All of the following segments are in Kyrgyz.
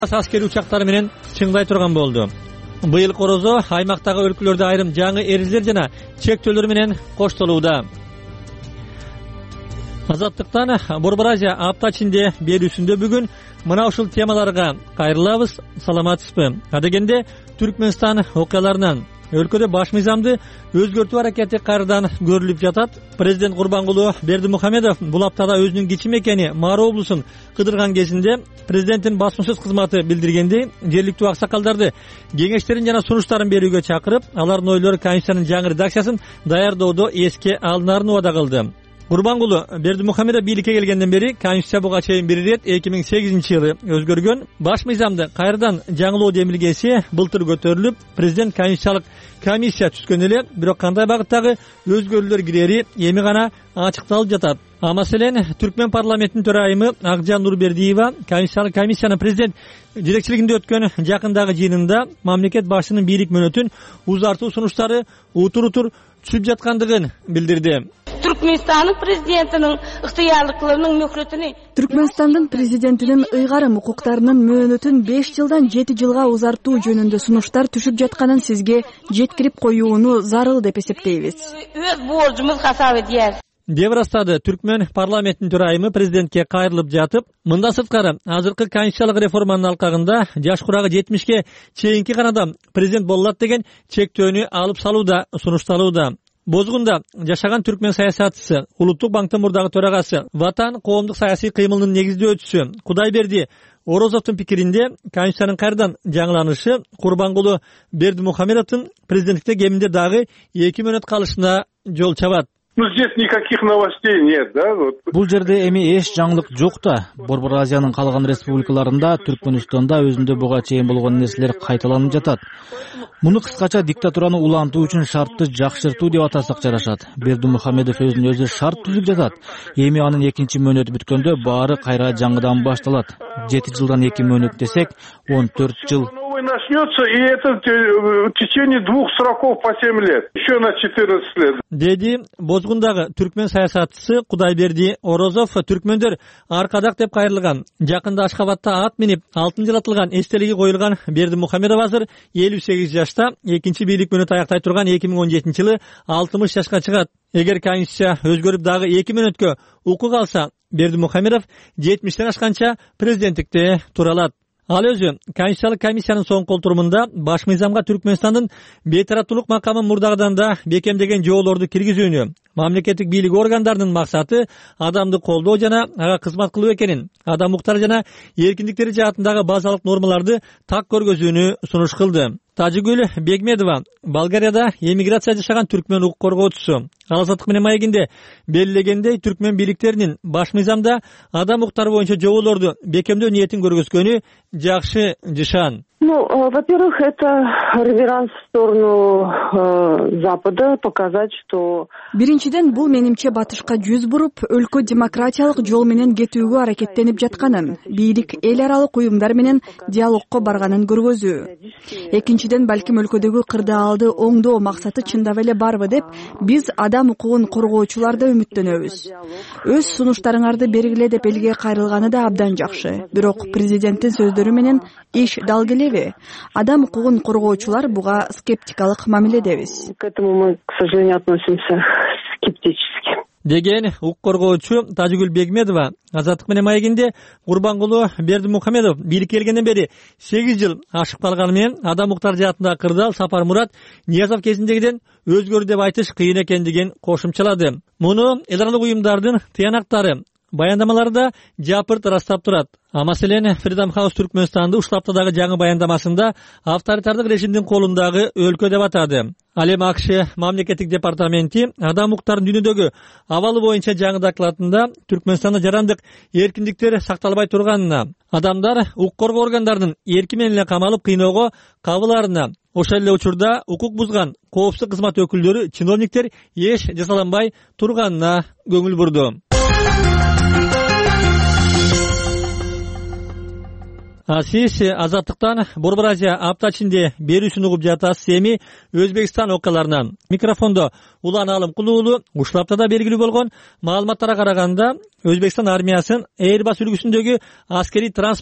Askeri учактары менен чыңдай турган болду. Быйыл корозо аймактагы өлкөлөрдө айрым жаңы эрежелер жана чектөөлөр менен коштолууда. Азаттыктан Борбор Азия апта ичинде берүүсүндө бүгүн мына ушул темаларга кайрылабыз. Саламатсызбы? Адегенде Түркмөнстан окуяларынан өлкөдө баш мыйзамды өзгөртүү аракети кайрадан көрүлүп жатат. Президент Курбангулу Бердимухамедов бул аптада өзүнүн кичи мекени Мара облусун кыдырган кезинде президенттин басмасөз кызматы билдиргендей, жергиликтүү аксакалдарды кеңештерин жана сунуштарын берүүгө чакырып, алардын ойлору конституциянын жаңы редакциясын даярдоодо эске алынаарын убада кылды. Курбангулу Бердимухамедов бийликке келгенден бери конституция буга чейин бир ирет 2008-жылы өзгөргөн. Баш мыйзамды кайрадан жаңылоо демилгеси былтыр көтөрүлүп, президент конституциялык комиссия түзгөн эле, бирок кандай багыттагы өзгөрүүлөр кирери эми гана ачыкталып жатат. Маселен, Түркмен парламентинин төрайымы Акжан Нурбердиева конституциялык комиссиянын президент жетекчилигинде өткөн жакындагы жыйынында мамлекет башчысынын бийлик мөөнөтүн узартуу сунуштары утур-утур түшүп жаткандыгын билдирди. Түркменстандын президентинин ыктыярлыктарынын мөһрөтүнү Түркменстандын президентинин ыйгарым укуктарынын мөөнөтүн 5 жылдан 7 жылга узартуу жөнүндө сунуштар түшүп жатканын сизге жеткирип коюуну зарыл деп эсептейбиз. Өз борчумуз хасап этебиз. Деп ырастады Түркмен парламентинин төрайымы президентке кайрылып жатып. Мындан сырткары, азыркы конституциялык реформанын алкагында жаш курагы 70-ке чейинки гана президент боло алат деген чектөөнү алып салууда сунушталууда. Бозгунда жашаган түркмен саясатчысы, Улуттук банктын мурдагы төрагасы, Ватан коомдук саясий кыймылынын негиздөөчүсү Кудайберди Орозовдун пикиринде конституциянын кайрадан жаңыланышы Курбангулу Бердимухамедовдун президенттикте кеминде дагы 2 мөөнөт калышына жол чабат. Здесь никаких новостей нет, да? Бул жерде эми эч жаңылык жок да. Борбор Азиянын калган республикаларында, Түркмөнстанда өзүндө буга чейин болгон нерселер кайталанып жатат. Муну кыскача диктатураны улантуу үчүн шартты жакшыртуу деп атасак жарашат. Бердимухамедов өзүнүн өзү шарт түзүп жатат. Эми анын 2 мөөнөтү бүткөндө баары кайра жаңыдан башталат. 7 жылдан 2 мөөнөт десек, 14 жыл. Начнется, и это в течение 2 сроков по 7 лет. Еще на 14 лет. Деди Бозгундагы түркмен саясатчысы Кудайберди Орозов түркмөндөр аркадак деп кайрылган. Жакында Ашхабадта ат минип алтын жылатылган эстелиги коюлган Бердимухамедов азыр 58 жашта, экинчи бийлик мөөнөтү аяктай турган 2017-жылы 60 жашка чыгат. Эгер конституция өзгөрүп дагы 2 мөөнөткө укук алса, Бердимухамедов 70-тен ашканча президенттикте тура алат. Ал өзү конституциялык комиссиянын соңку отурумунда баш мыйзамга Түркмөнстандын бейтараптуулук макамын мурдагыдан да бекемдеген жоолорду киргизүүнү, мамлекеттик бийлик органдарынын максаты адамды колдоо жана ага кызмат кылуу экенин, адам укуктары жана эркиндиктери жаатындагы базалык нормаларды так көргөзүүнү сунуш кылды. Тажигүл Бегмедова Болгарияда эмиграция жашаган түркмен укук коргоочусу. Ал Азаттык менен маегинде белгилегендей, түркмен бийликтеринин баш мыйзамда адам укуктары боюнча жоолорду бекемдөө ниетин көргөзгөнү жакшы жышан. Во-первых, это реверанс в сторону Запада, показать, что... Биринчиден, бул менимче батышка жүз буруп, өлкө демократиялык жол менен кетүүгө аракеттенип жатканын, бийлик эл аралык уюмдар менен диалогко барганын көргөзүү. Экинчиден, балким өлкөдөгү кырдаалды оңдоо максаты чындап эле барбы деп, биз адам укугун коргоочуларда үмүттөнөбүз. Өз сунуштарыңарды бергиле деп элге кайрылганы да абдан жакшы. Бирок президенттин сөздөрү менен иш дал келеби? Адам укугун коргоочулар буга скептикалык мамиледебиз. К этому мы, к сожалению, относимся скептически. Деген укук коргоочу Тажигүл Бегмедова Азаттык менен маегинде Курбангулу Бердимухамедов бийликке келгенден бери 8 жыл ашык калганы менен адам укуктары жаатындагы кырдаал Сапар Мурат Ниязов кезиндегиден өзгөрдү деп айтыш кыйын экендигин кошумчалады. Муну эл аралык уюмдардын тыянактары баяндамаларда жапырт ырастап турат. Маселен, Freedom House Түркмөнстанды ушул аптадагы жаңы баяндамасында авторитардык режимдин колундагы өлкө деп атады. Ал эми АКШ мамлекеттик департаменти адам укуктарынын дүйнөдөгү абалы боюнча жаңы докладында Түркмөнстанда жарандык эркиндиктер сакталбай турганына, адамдар укук коргоо органдарынын эрки менен эле камалып кыйноого кабыларына, ошол эле учурда укук бузган коопсуздук кызмат өкүлдөрү, чиновниктер эч жазаланбай турганына көңүл бурду. Сиз Азаттыктан Борбор Азия апта ичинде берүүсүн угуп жатасыз. Эми Өзбекстан окуяларынан микрофондо Улан Алымкулуулу. Ушул аптада белгилүү болгон маалыматтарга караганда, Өзбекстан армиясын Airbus үлгүсүндөгү аскери транспорттук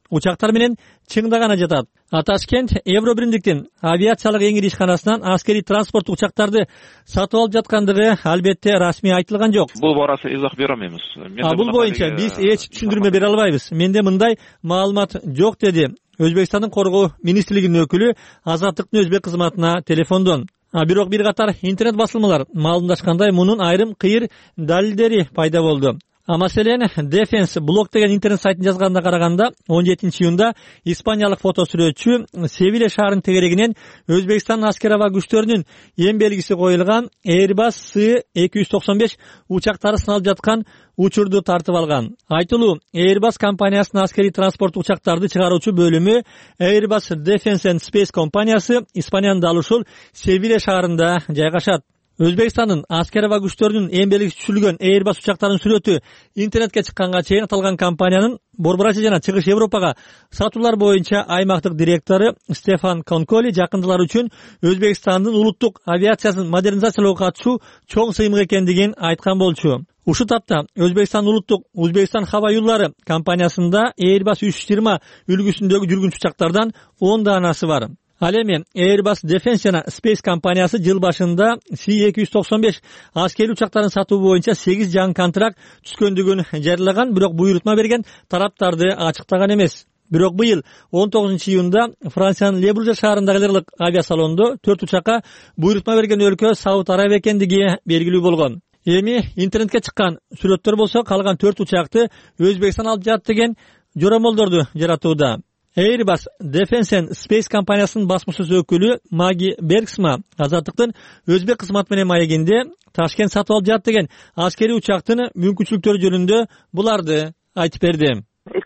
учактар менен чыңда гана жатат. Ташкент Евро биримдиктин авиациялык эң ири ишканасынан аскерий транспорт учактарды сатып алып жаткандыгы албетте расмий айтылган жок. Бул барасы изах бере албайбыз. Бул боюнча биз эч түшүндүрмө бере албайбыз. Менде мындай маалымат жок, деди Өзбекстандын коргоо министрлигинин өкүлү Азаттыктын өзбек кызматына телефондон. Бирок бир катар интернет басылмалар маалымдашкандай мунун айрым кыйыр далилдери пайда болду. Маселен, Defense Blog деген интернет сайтын жазганына караганда 17-июнда испаниялык фотосүрөтчү Севилья шаарынын тегерегинен Өзбекстан аскер аба күчтөрүнүн эң белгиси коюлган Airbus C-295 учактары сыналып жаткан учурду тартып алган. Айтылуу, Airbus компаниясынын аскерий транспорт учактарды чыгаруучу бөлүмү Airbus Defense and Space компаниясы Испаниянын дал ушул Севилья шаарында жайгашат. Өзбекстандын аскер аба күчтөрүнүн эң белгиси түшүрүлгөн Airbus учактарынын сүрөтү интернетке чыкканга чейин аталган компаниянын Борбор Азия жана Чыгыш Европага сатуулар боюнча аймактык директору Стефан Конколи жакындылар үчүн Өзбекстандын улуттук авиациясын модернизациялоого катышуу чоң сыймык экендигин айткан болчу. Ушул тапта Өзбекстан улуттук Узбекстан хаба юллары компаниясында Airbus 320 үлгүсүндөгү жүргүнчү учактардан 10 даанасы бар. Ал эми Airbus Defense жана Space компаниясы жыл башында C-295 аскерий учактарын сатуу боюнча 8 жаңы контракт түшкөндүгүн жарыялаган, бирок буйрутма берген тараптарды ачыктаган эмес. Бирок быйыл 19-июнда Франциянын Лебурже шаарындагы лерлык авиасалондо 4 учакка буйрутма берген өлкө Сауд Арабия экендиги белгилүү болгон. Эми интернетке чыккан сүрөттөр болсо калган 4 учакты Өзбекстан алып жатат деген жоромолдорду жаратууда. Airbus Defense and Space компаниясынын басмашысы өкүлү Маги Бергсма Азаттыктын өзбек кызматы менен маегинде Ташкент сатып алып жатат деген аскерий учактын мүмкүнчүлүктөрү жөнүндө буларды айтып берди.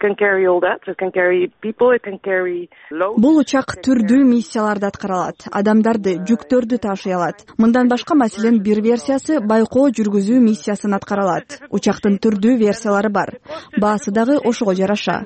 Бул учак түрдүү миссияларды аткара алат, адамдарды, жүктөрдү ташый алат. Мындан башка маселен бир версиясы байкоо жүргүзүү миссиясын аткара алат. Учактын түрдүү версиялары бар. Баасы дагы ошого жараша.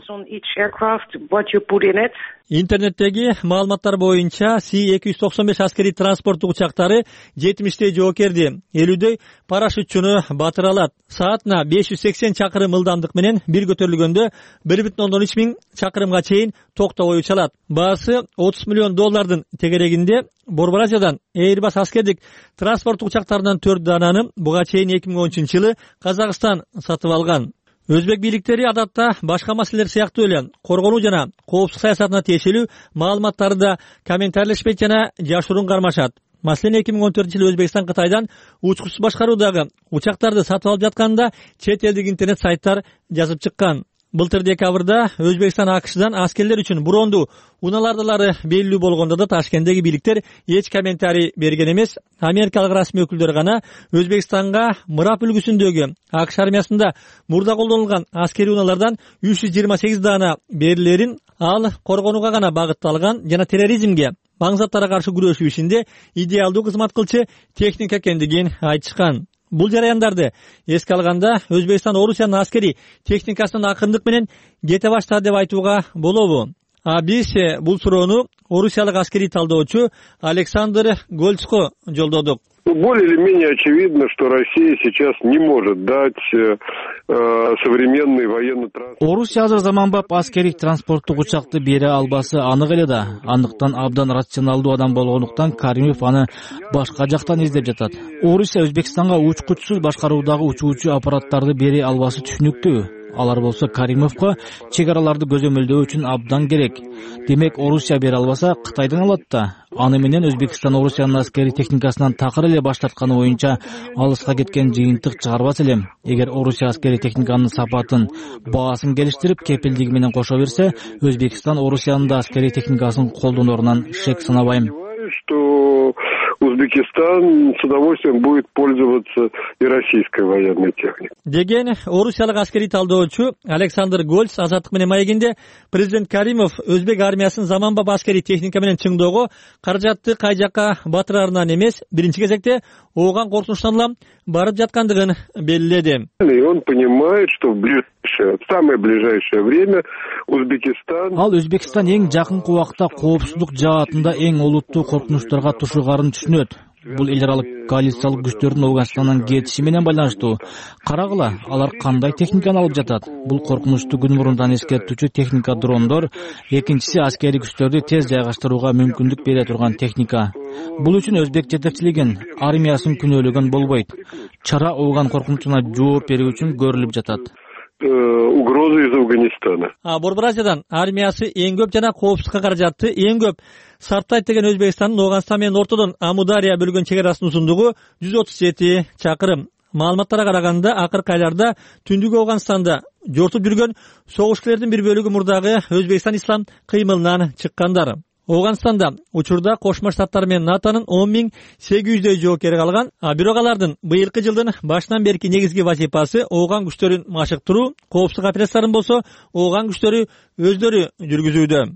Интернеттеги маалыматтар боюнча C-295 аскерий транспорттук учактары 70 жоокерди, 50 парашютчуну батыра алат. Саатына 580 чакырым ылдамдык менен бир көтөрүлгөндө 1,3 миң чакырымга чейин токтобой уча алат. Баасы $30 миллион тегерегинде Борбор Азиядан Airbus аскердик транспорттук учактарынан 4 даананы буга чейин 2013-жылы Казакстан сатып алган. Өзбек бийликтери адатта башка маселелер сыяктуу эле коргонуу жана коопсуздук саясатына тиешелүү маалыматтарды да комментарлешпейт жана жашыруун кармашат. Маселен 2014-жылы Өзбекстан Кытайдан учкучсуз башкаруудагы учактарды сатып алып жатканда чет элдик интернет сайттар жазып чыккан. Былтыр декабрда Өзбекстан АКШдан аскерлер үчүн брондуу унаалардылары белгилүү болгондо да Ташкенттеги бийликтер эч комментарий берген эмес. Америкалык расмий өкүлдөр гана Өзбекстанга мырап үлгүсүндөгү АКШ армиясында мурда колдонулган аскерий унаалардан 328 даана берилерин ал коргонууга гана багытталган жана терроризмге, маңзаттарга каршы күрөшүү ишинде идеалдуу кызмат кылчу техника экендигин айтышкан. Бул жараяндарды эске алганда Өзбекстан Орусиянын аскерий техникасынын акырындык менен кете баштады деп айтууга болобу? Биз бул суроону орусиялык аскерий талдоочу Александр Гольцко жолдодук. Более или менее очевидно, что Россия сейчас не может дать современный военный транспорт. Орусия азыр заманбап аскерий транспорттук учакты бере албасы анык эле да. Андыктан абдан рационалдуу адам болгондуктан Каримов аны башка жактан издеп жатат. Орусия Өзбекстанга учкучсуз башкаруудагы учуучу аппараттарды бере албасы түшүнүктүү. Алар болсо Каримовго чек араларды көзөмөлдөө үчүн абдан керек. Демек Орусия бере албаса Кытайдан алат да. Аны менен Өзбекстан Орусиянын аскерий техникасынан такыр эле баштатканы боюнча алыска кеткен жыйынтык чыгарбас элем. Эгер Орусия аскерий техниканын сапатын, баасын келиштирип, кепилдиги менен кошо берсе, Өзбекстан Орусиянын да аскерий техникасын колдоноорунан шек санабайм. Что Узбекистан с удовольствием будет пользоваться и российской военной техникой. Деген орусиялык аскерий талдоочу Александр Гольц Азаттык менен маегинде президент Каримов өзбек армиясын заманбап аскерий техника менен чыңдоого каражатты кай жакка батырарынан эмес, биринчи кезекте ооган коркунучтан улам барып жаткандыгын белгиледи. И он понимает, что в самое ближайшее время Узбекистан... Ал Өзбекстан эң жакынкы убакта коопсуздук жаатында эң олуттуу коркунучтарга тушугарын түшүнөт. Бул эл аралык коалициялык күчтөрдүн Ауганстандан кетиши менен байланыштуу. Карагыла, алар кандай техниканы алып жатат? Бул коркунучту күн мурундан эскертүүчү техника дрондор, экинчиси аскерий күчтөрдү тез жайгаштырууга мүмкүндүк бере турган техника. Бул үчүн өзбек жетекчилигин, армиясын күнөөлөгөн болбойт. Чара Ауган коркунучуна жооп берүү үчүн көрүлүп жатат. Угрозы из Афганистана. Борбор Азиядан армиясы эң көп жана коопсуздукка каражатты эң көп сарптайт деген Өзбекстандын Ауганстан менен ортодон Амудария бөлгөн чек арасынын узундугу 137 чакырым. Маалыматтарга караганда акыркы айларда түндүк Ауганстанда жортуп жүргөн согушкерлердин бир бөлүгү мурдагы Өзбекстан ислам кыймылынан чыккандар. Ауганстанда учурда Кошмо Штаттар менен НАТОнун 10.800 жоокери калган, бирок алардын быйылкы жылдын башынан берки негизги вазифасы Ауган күчтөрүн машыктыруу, коопсуздук операцияларын болсо Ауган күчтөрү өздөрү жүргүзүүдө.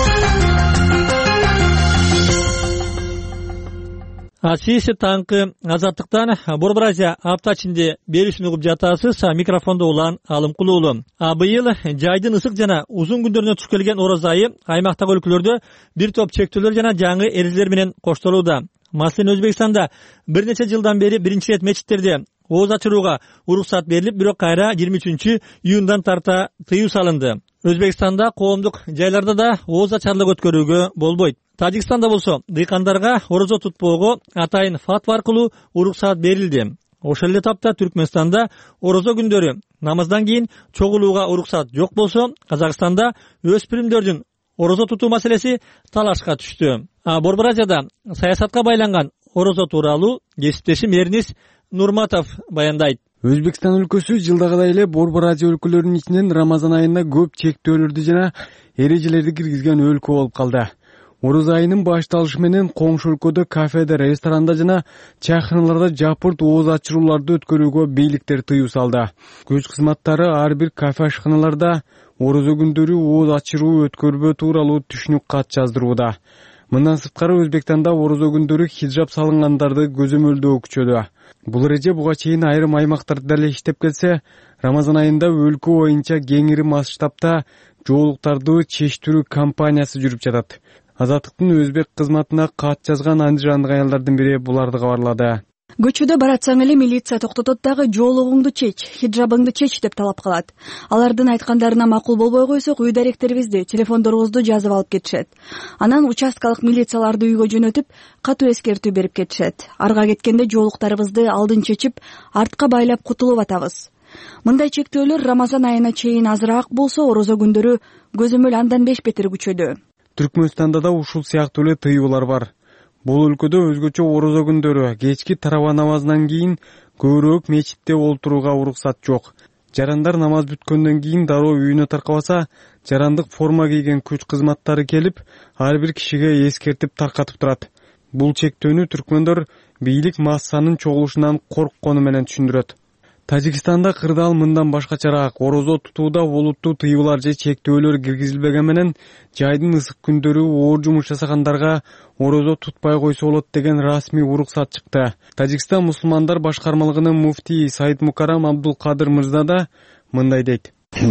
Сиз таңкы Азаттыктан Борбор Азия апта ичинде берүүсүн угуп жатасыз. Микрофондо Улан Алымкулуу уулу. Быйыл жайдын ысык жана узун күндөрүнө туш келген Ороз айы аймактагы өлкөлөрдө бир топ чектөөлөр жана жаңы эрежелер менен коштолууда. Маселен, Өзбекстанда бир нече жылдан бери биринчи рет мечиттерде ооз ачырууга уруксат берилип, бирок кайра 23 июндан тарта тыюу салынды. Өзбекстанда коомдук жайларда да ооз ачарлык өткөрүүгө болбойт. Тажикстанда болсо дыйкандарга орозо тутпоого атайын фатва аркылуу уруксат берилди. Ошол эле тапта Түркмөнстанда орозо күндөрү намаздан кийин чогулууга уруксат жок болсо, Казакстанда өспүрүмдөрдүн орозо тутуу маселеси талашка түштү. Борбор Азияда саясатка байланган орозо тууралуу кесиптешим Эрнис Нурматов баяндайт. Өзбекстан өлкөсү жылдагыдай эле Борбор Азия өлкөлөрүнүн ичинен Рамазан айында көп чектөөлөрдү жана эрежелерди киргизген өлкө болуп калды. Ороз айынын башталышы менен коңшу өлкөдө кафеде, ресторанда жана чайханаларда жапырт ооз ачырууларды өткөрүүгө бийликтер тыюу салды. Көч кызматтары ар бир кафе ашканаларда орозо күндөрү ооз ачыруу өткөрбөө тууралуу түшүнүк кат жаздырууда. Мындан сырткары Өзбекстанда орозо күндөрү хиджаб салынгандарды көзөмөлдөө күчөдү. Бул эреже буга чейин айрым аймактарда эле иштеп келсе, Рамазан айында өлкө боюнча кеңири масштабта жоолуктарды чечтирүү кампаниясы жүрүп жатат. Азаттыктын өзбек кызматына кат жазган андижандык аялдардын бири буларды кабарлады. Көчөдө баратсаң эле милиция токтотот дагы жоолугуңду чеч, хиджабыңды чеч деп талап кылат. Алардын айткандарына макул болбой койсок, үй даректерибизди, телефондорубузду жазып алып кетишет. Анан участкалык милицияларды үйгө жөнөтүп, катуу эскертүү берип кетишет. Арга кеткенде жоолуктарыбызды алдын чечип, артка байлап кутулуп атабыз. Мындай чектөөлөр Рамазан айына чейин азыраак болсо, орозо күндөрү көзөмөл андан 5 бетер күчөдү. Түркмөнстанда да ушул сыяктуу эле тыюулар бар. Бул өлкөдө өзгөчө орозо күндөрү кечки тарава намазынан кийин көбүрөөк мечитте олтурууга уруксат жок. Жарандар намаз бүткөндөн кийин дароо үйүнө таркабаса, жарандык форма кийген күч кызматтары келип, ар бир кишиге эскертип таркатып турат. Бул чектөөнү түркмөндөр бийлик массанын чогулушунан корккону менен түшүндүрөт. Тажикстанда кырдаал мындан башкачараак. Орозо тутууда олуттуу тыюулар же чектөөлөр киргизилбеген менен жайдын ысык күндөрү оор жумуш жасагандарга орозо тутпай койсо болот деген расмий уруксат чыкты. Тажикстан мусулмандар башкармалыгынын муфтии Саид Мукарам Абдулкадыр мырза да мындай дейт.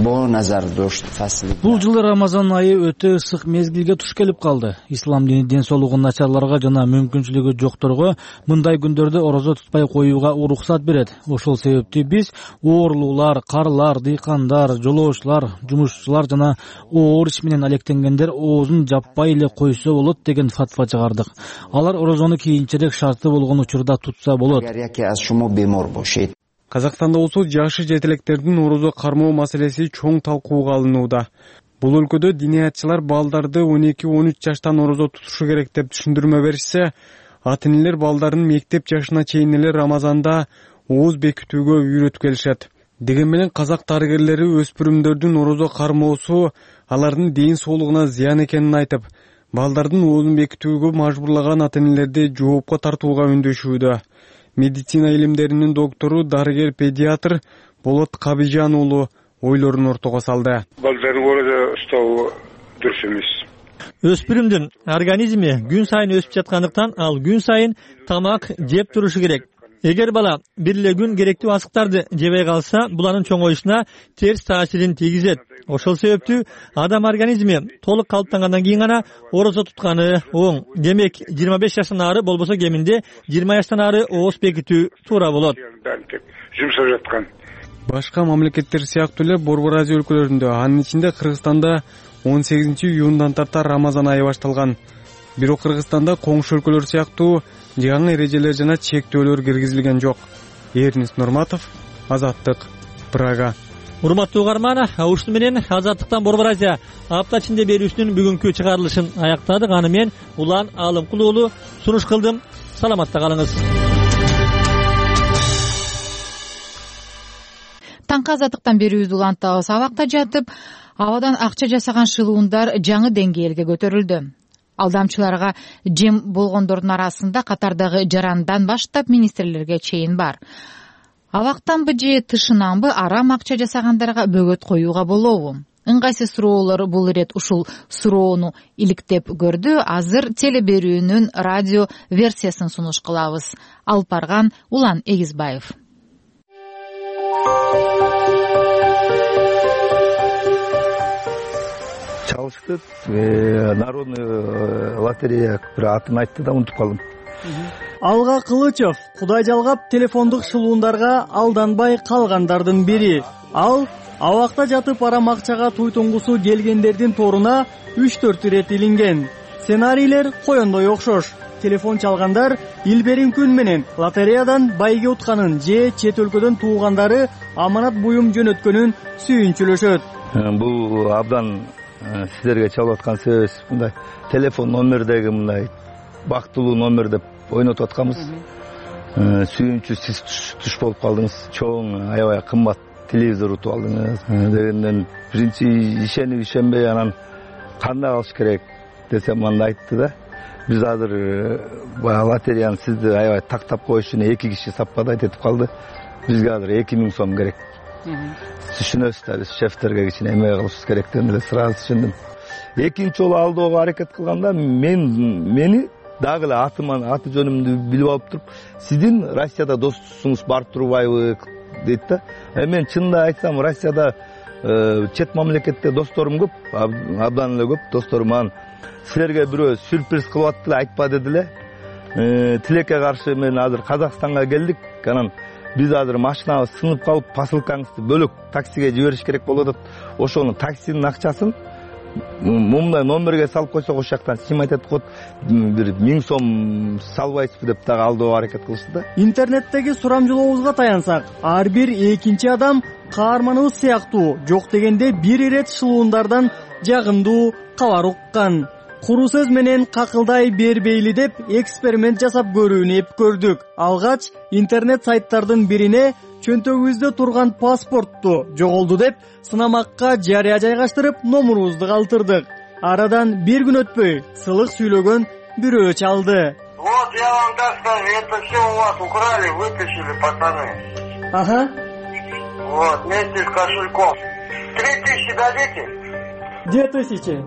Бул жылы Рамазан айы өтө ысык мезгилге туш келип калды. Ислам дини ден соолугу начарларга жана мүмкүнчүлүгү жокторго мындай күндөрдө орозо тутпай коюуга уруксат берет. Ошол себепти биз оорлуулар, карлар, дыйкандар, жолоочулар, жумушчулар жана оор иш менен алектенгендер оозун жаппай эле койсо болот деген фатва чыгардык. Алар орозону кийинчерээк шарты болгон учурда тутса болот. Казакстанда болсо жашы жетелектердин орозо кармоо маселеси чоң талкууга алынууда. Бул өлкөдө диниятчылар балдарды 12-13 жаштан орозо тутушу керек деп түшүндүрмө беришсе, ата-энелер балдарын мектеп жашына чейин эле Рамазанда ооз бекитүүгө үйрөтүп келишет. Деген менен казак дарыгерлери өспүрүмдөрдүн орозо кармоосу алардын ден соолугуна зыян экенин айтып, балдардын оозун бекитүүгө мажбурлаган ата-энелерди жоопко тартууга үндөшүүдө. Медицина илимдеринин доктору, дарыгер педиатр Болот Кабижан уулу ойлорун ортого салды. Балдарын орозо уктоо дурус эмес. Өспүрүмдүн организми күн сайын өсүп жаткандыктан ал күн сайын тамак жеп турушу керек. Эгер бала бир эле күн керектүү азыктарды жебей калса, булардын чоңоюшуна терс таасирин тийгизет. Ошол себептүү адам организми толук калыптангандан кийин гана орозо тутканы оң. Демек, 25 жаштан ары болбосо кеминде 20 жаштан ары ооз бекитүү туура болот. Жумшап жаткан. Башка мамлекеттер сыяктуу эле Борбор Азия өлкөлөрүндө, анын ичинде Кыргызстанда 18-июндан тарта Рамазан айы башталган. Бирок Кыргызстанда коңшу өлкөлөр сыяктуу жаңы эрежелер жана чектөөлөр киргизилген жок. Эрнис Нурматов, Азаттык, Прага. Урматтуу угарман, ушуну менен Азаттыктан Борбор Азия апта ичинде берүүсүнүн бүгүнкү чыгарылышын аяктадык. Аны мен Улан Алымкул уулу сунуш кылдым. Саламатта калыңыз. Таңкы Азаттыктан берүүбүздү улантабыз. Абакта жатып, абадан акча жасаган шылуундар жаңы деңгээлге көтөрүлдү. Алдамчыларга жем болгондордун арасында катардагы жарандан баштап министрлерге чейин бар. Абактанбы же тышынанбы арам акча жасагандарга бөгөт коюуга болобу? Ыңгайсыз суроолор бул ирет ушул суроону иликтеп көрдү. Азыр теле берүүнүн радио версиясын сунуш кылабыз. Алып барган Улан Эгизбаев. Чалышты, народный лотерея бир атын айтты да унутуп калдым. Алга Кылычев Кудай жалгап телефондук шылуундарга алданбай калгандардын бири. Ал абакта жатып арам акчага туйтунгусу келгендердин торуна 3-4 ирет илинген. Сценарийлер коёндой окшош. Телефон чалгандар илберим күн менен лотереядан байге утканын же чет өлкөдөн туугандары аманат буюм жөнөткөнүн сүйүнчүлөшөт. Бул абдан сиздерге чалып аткан себебибиз мындай телефон номердеги мындай бактылуу номер деп ойнотуп атканбыз. Сүйүнчү сиз туш болуп калдыңыз. Чоң аябай кымбат телевизор утуп алдыңыз дегенден биринчи ишенип ишенбей анан кандай кылыш керек десем анда айтты да. Биз азыр баягы лотереяны сизди аябай тактап коюш үчүн 2 киши саппадайт этип калды. Бизге азыр 2000 сом керек. Түшүнөсүз да, биз шефтерге кичине эме кылышыбыз керектигин эле сразу түшүндүм. Экинчи жолу алдоого аракет кылганда мени дагы эле аты жөнүмдү билип алып туруп, сиздин Россияда достугуңуз бар турбайбы дейт да. Мен чынында айтсам, Россияда чет мамлекетте досторум көп, абдан эле көп досторум. Анан силерге бирөө сюрприз кылып атты эле, айтпа деди эле. Тилекке каршы мен азыр Казакстанга келдик. Анан биз азыр машинабыз сынып калып, посылкаңызды бөлөк таксиге жибериш керек болуп атат. Ошонун таксинин акчасын мындай номерге салып койсок, ошол жактан сим айтат го, бир 1000 сом салбайсызбы деп дагы алдоо аракет кылышты да. Интернеттеги сурамжылообузга таянсак, ар бир экинчи адам каарманыбыз сыяктуу жок дегенде бир ирет шылуундардан жагымдуу кабар уккан. Куру сөз менен какылдай бербейли деп эксперимент жасап көрүүнү эп көрдүк. Алгач интернет сайттардын бирине чөнтөгүбүздө турган паспортту жоголду деп сынамакка жарыя жайгаштырып номурубузду калтырдык. Арадан бир күн өтпөй сылык сүйлөгөн бирөө чалды. Вот я вам так скажу, это все у вас украли, вытащили пацаны. Ага. Вот, вместе с кошельком. 3000 дадите? 2000.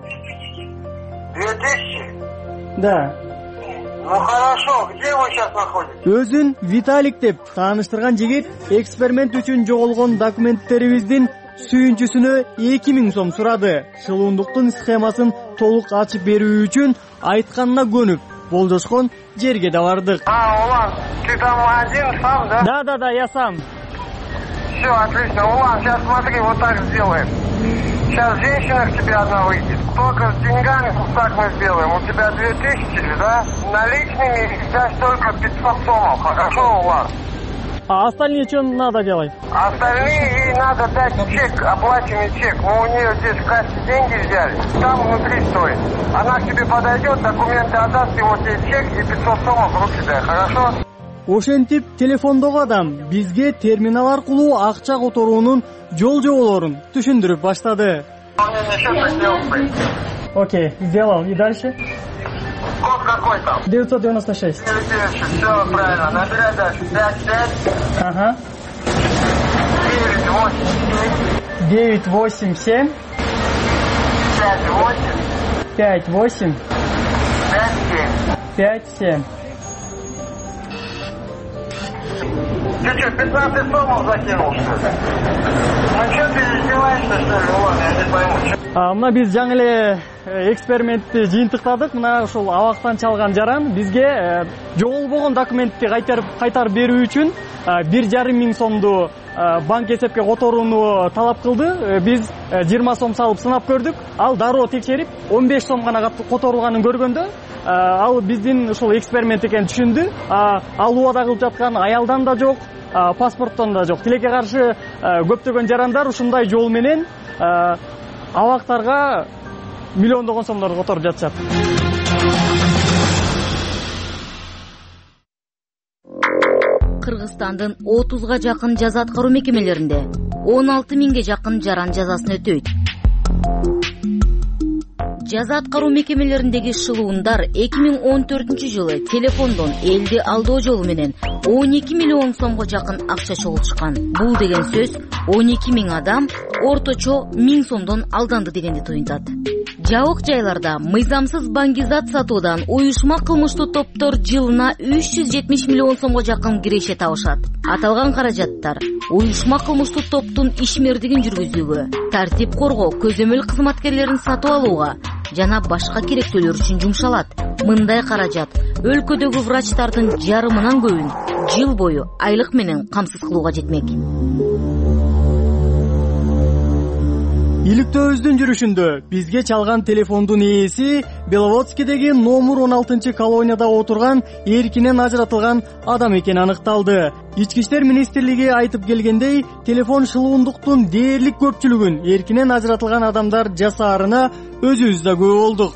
2000? Да. Ну хорошо, где вы сейчас находитесь? Өзүн Виталик деп тааныштырган жигит эксперимент үчүн жоголгон документтерибиздин сүйүнчүсүнө 2000 сом сурады. Шылуундуктун схемасын толук ачып берүү үчүн айтканына көнүп, болжошкон жерге да бардык. Улан, ты там один сам, да? Да, я сам. Все, отлично. Улан, сейчас смотри, вот так сделаем. Сейчас женщина к тебе одна выйдет. Только с деньгами вот так мы сделаем. У тебя 2000, да? Наличными сейчас только 500 сомов. Хорошо, Улан? А остальные что надо делать? Остальные ей надо дать чек, оплаченный чек. Мы у нее здесь в кассе деньги взяли. Там внутри стоит. Она к тебе подойдет, документы отдаст, и вот ей чек и 500 сомов в руки дай. Хорошо? Ошентип телефондогу адам бизге терминал аркылуу акча которуунун жол жоболорун түшүндүрүп баштады. Окей, сделал. И дальше? Код какой там? 996. Все правильно. Набирай дальше. 55. Ага. 987. 987. 58. 57. 57. Ты что, 15 сомов закинул, что ли? Ну что ты издеваешься, что ли, Улан? Я не пойму. Мына биз жаңы эле экспериментти жыйынтыктадык. Мына ушул абактан чалган жаран бизге жоголбогон документти кайтарып берүү үчүн 1,5 миң сомду банк эсепке которууну талап кылды. Биз 20 сом салып сынап көрдүк. Ал дароо текшерип 15 сом гана которулганын көргөндө ал биздин ушул эксперимент экенин түшүндү. Ал убада кылып жаткан аялдан да жок, паспорттон да жок. Тилекке каршы көптөгөн жарандар ушундай жол менен абактарга миллиондогон сомдорду которуп жатышат. Кыргызстандын 30га жакын жаза аткаруу мекемелеринде 16 миңге жакын жаран жазасын өтөйт. Жаза аткаруу мекемелериндеги шылуундар 2014 жылы телефондон элди алдоо жолу менен 12 миллион сомго жакын акча чогултушкан. Бул деген сөз 12 миң адам орточо 1000 сомдон алданды дегенди туюнтат. Жабык жайларда мыйзамсыз баңгизат сатуудан уюшма кылмыштуу топтор жылына 370 миллион сомго жакын киреше табышат. Аталган каражаттар уюшма кылмыштуу топтун ишмердигин жүргүзүүгө, тартип коргоо көзөмөл кызматкерлерин сатып алууга жана башка керектөөлөр үчүн жумшалат. Мындай каражат өлкөдөгү врачтардын жарымынан көбүн жыл бою айлык менен камсыз кылууга жетмек. Иликтөөбүздүн жүрүшүндө бизге чалган телефондун ээси Беловодскидеги номер 16 колонияда отурган эркинен ажыратылган адам экени аныкталды. Ички иштер министрлиги айтып келгендей, телефон шылуундуктун дээрлик көпчүлүгүн эркинен ажыратылган адамдар жасаарына өзүбүз да күбө болдук.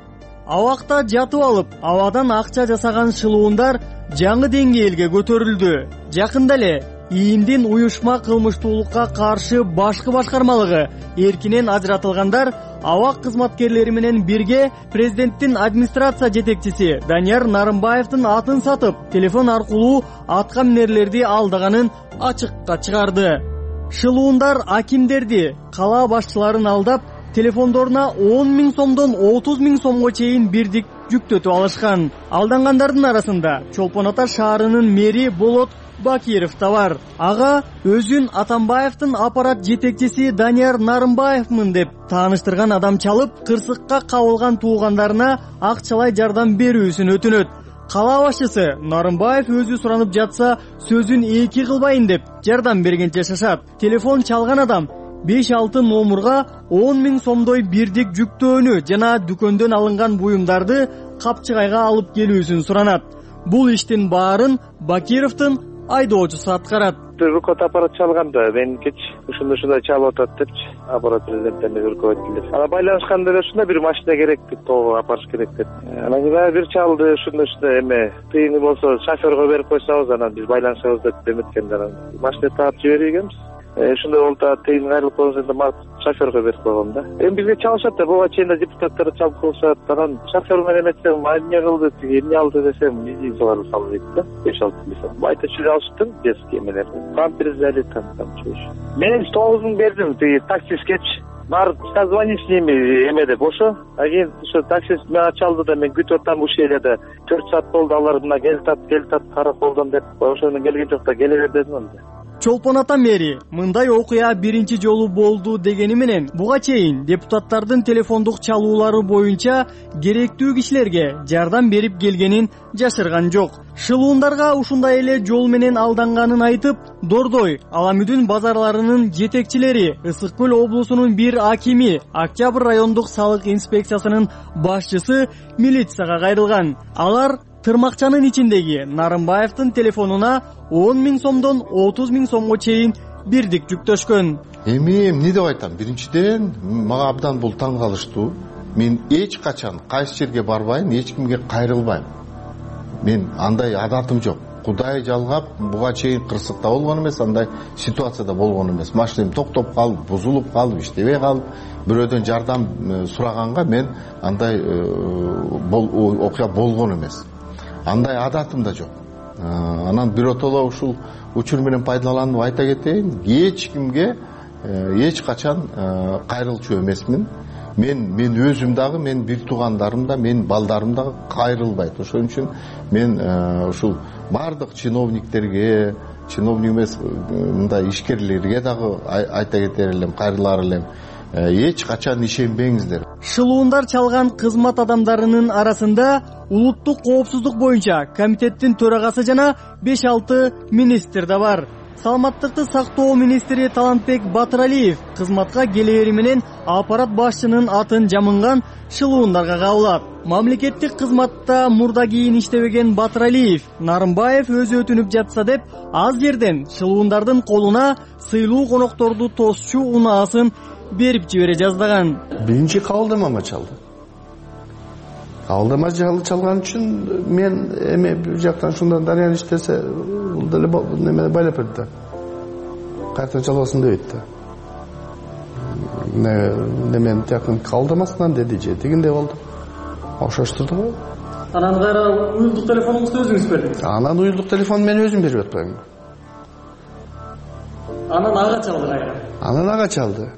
Абакта жатып алып, абадан акча жасаган шылуундар жаңы деңгээлге көтөрүлдү. Жакында эле ИИМдин уюшма кылмыштуулукка каршы башкы башкармалыгы эркинен ажыратылгандар абак кызматкерлери менен бирге президенттин администрация жетекчиси Данияр Нарымбаевдин атын сатып, телефон аркылуу атка минерлерди алдаганын ачыкка чыгарды. Шылуундар акимдерди, кала башчыларын алдап, телефондоруна 10 миң сомдон 30 миң сомго чейин бирдик жүктөтүп алышкан. Алдангандардын арасында Чолпон Ата шаарынын мэри Болот Бакиров да бар. Ага өзүн Атамбаевдин аппарат жетекчиси Данияр Нарымбаевмын деп тааныштырган адам чалып, кырсыкка кабылган туугандарына акчалай жардам берүүсүн өтүнөт. Кала башчысы Нарымбаев өзү суранып жатса, сөзүн эки кылбайын деп жардам бергенче шашат. Телефон чалган адам 5-6 номурга 10 миң сомдой бирдик жүктөөнү жана дүкөндөн алынган буюмдарды капчыгайга алып келүүсүн суранат. Бул иштин баарын Бакировдун айдоочусу аткарат. Рукот аппарат чалганда мен кеч ушундай чалып атат депчи аппарат президенттен руководитель. Ана байланышканда эле ушундай бир машина керек деп, тоого апарыш керек деп. Анан кийин бир чалды, ушундай эме тыйыны болсо шоферго берип койсоңуз, анан биз байланышабыз деп эметкен. Анан машина таап жибергенбиз. Ушундай болуп да тыйын кайрылып койгон жерде мага шоферго берип койгон да. Эми бизге чалышат да, буга чейин да депутаттар чалып коюшат. Анан шофер менен эметсем, эмне кылды, эмне алды десем, изи соларды салып дейт да. 5-6 миң. Айта чүрүп алыштым, детский эмелер. Памперс там чөйүш. Мен 9 миң бердим, тиги таксисткечи. Барып созвонись с ними эме деп ошо. А кийин ошо таксист мага чалды да, мен күтүп атам ушул жерде. 4 саат болду, алар мына келтат караколдон деп. Ошону келген жокта келе бер дедим анда. Чолпон Ата мэри мындай окуя биринчи жолу болду дегени менен буга чейин депутаттардын телефондук чалуулары боюнча керектүү кишилерге жардам берип келгенин жашырган жок. Шылуундарга ушундай эле жол менен алданганын айтып, Дордой, Аламүдүн базарларынын жетекчилери, Ысык Көл облусунун бир акими, Октябрь райондук салык инспекциясынын башчысы милицияга кайрылган. Алар тырмакчанын ичиндеги Нарымбаевдин телефонуна 10 миң сомдон 30 миң сомго чейин бирдик жүктөшкөн. Эми эмне деп айтам? Биринчиден, мага абдан бул таң калыштуу. Мен эч качан кайсы жерге барбайм, эч кимге кайрылбайм. Мен андай адатым жок. Кудай жалгап, буга чейин кырсыкта болгон эмес, андай ситуацияда болгон эмес. Машинам токтоп калып, бузулуп калып, иштебей калып, бирөөдөн жардам сураганга мен андай окуя болгон эмес. Андай адатым да жок. Анан биротоло ушул учур менен пайдаланып айта кетейин, эч кимге эч качан кайрылчу эмесмин. Мен өзүм дагы, мен бир туугандарым да, мен балдарым дагы кайрылбайт. Ошон үчүн мен ушул бардык чиновниктерге, чиновник эмес, мындай ишкерлерге дагы айта кетер элем, кайрылар элем. Эч качан ишенбеңиздер. Шылуундар чалган кызмат адамдарынын арасында улуттук коопсуздук боюнча комитеттин төрагасы жана 5-6 министр да бар. Саламаттыкты сактоо министри Талантбек Батыралиев кызматка келери менен аппарат башчынын атын жамынган шылуундарга кабылат. Мамлекеттик кызматта мурда кийин иштебеген Батыралиев Нарымбаев өзү өтүнүп жатса деп аз жерден шылуундардын колуна сыйлуу конокторду тосчу унаасын берип жибере жаздаган. Биринчи кабылдамама чалды. Кабылдама чалган үчүн мен эме бул жактан ушундан дарыяны иштесе, бул деле неме байлап берди. Кайтадан чалбасын деп айтты. Мен тиякын кабылдамасынан деди же дегендей болду. Окшоштурду го. Анан кайра уюлдук телефонуңузду өзүңүз бердиңиз. Анан уюлдук телефон мен өзүм берип атпаймын. Анан ага чалды кайра. Анан ага чалды.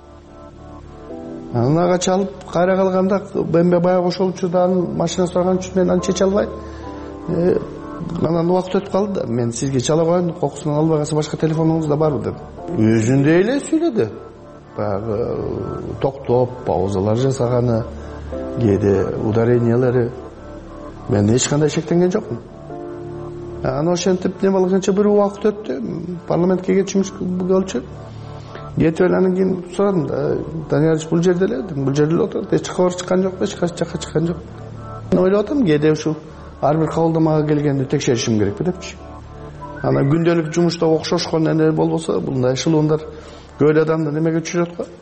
Анан ага чалып кайра калганда мен баягы ошол учурда анын машина сураган үчүн мен аны чече албай. Анан убакыт өтүп калды да мен сизге чала коеюн, кокусунан албай калса башка телефонуңуз да барбы деп. Өзүндөй эле сүйлөдү. Баягы токтоп, паузалар жасаганы, кээде ударениялары. Мен эч кандай шектенген жокмун. Анан ошентип неме кылганча бир убакыт өттү. Парламентке кетишибиз болчу. Кетип анан кийин сурадым да, Даниярыч бул жерде эле дедим. Бул жерде эле отурат. Эч кабар чыккан жокпу, эч кайсы жакка чыккан жок. Ойлоп атам, кээде ушул ар бир кабылдамага келгенди текшеришим керекпи депчи. Анан күндөлүк жумушта окшошкон эне болбосо, мындай шылуундар көп адамды немеге түшүрөт го.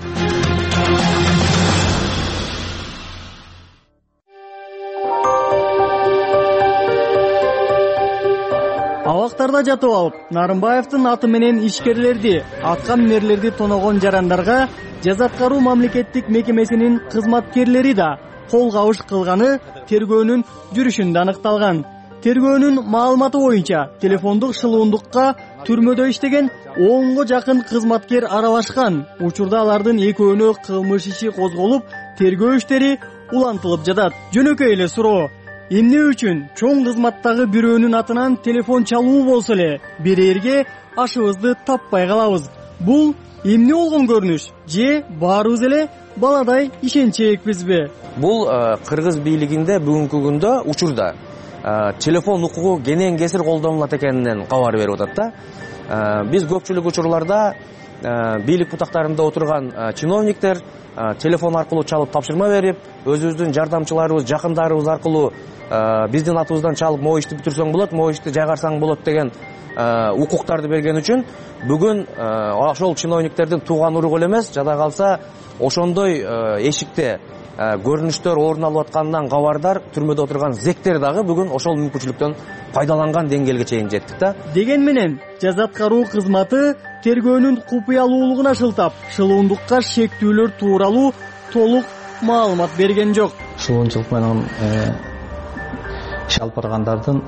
Абактарда жатып алып, Нарымбаевдин аты менен ишкерлерди, атка минерлерди тоногон жарандарга жаза аткаруу мамлекеттик мекемесинин кызматкерлери да кол кабыш кылганы тергөөнүн жүрүшүндө аныкталган. Тергөөнүн маалыматы боюнча телефондук шылуундукка түрмөдө иштеген 10го жакын кызматкер аралашкан. Учурда алардын экөөнө кылмыш иши козголуп, тергөө иштери улантылып жатат. Жөнөкөй эле суроо. Эмне үчүн чоң кызматтагы бирөөнүн атынан телефон чалуу болсо эле берерге ашыбызды таппай калабыз? Бул эмне болгон көрүнүш? Же баарыбыз эле баладай ишенчекпизби? Бул кыргыз бийлигинде бүгүнкү күндө учурда телефон укугу кенен кесир колдонулат экенинен кабар берип атат да. Биз көпчүлүк учурларда бийлик бутактарында отурган чиновниктер телефон аркылуу чалып тапшырма берип, өзүбүздүн жардамчыларыбыз, жакындарыбыз аркылуу биздин атыбыздан чалып могу ишти бүтүрсөң болот, могу ишти жайгарсаң болот деген укуктарды берген үчүн бүгүн ошол чиновниктердин тууган уругу эле эмес, жада калса ошондой эшикте көрүнүштөр орун алып атканынан кабардар түрмөдө отурган зектер дагы бүгүн ошол мүмкүнчүлүктөн пайдаланган деңгээлге чейин жеттик да. Деген менен жаза аткаруу кызматы тергөөнүн купуялуулугуна шылтап, шылуундукка шектүүлөр тууралуу толук маалымат берген жок. Шылуунчулук менен иш алып баргандардын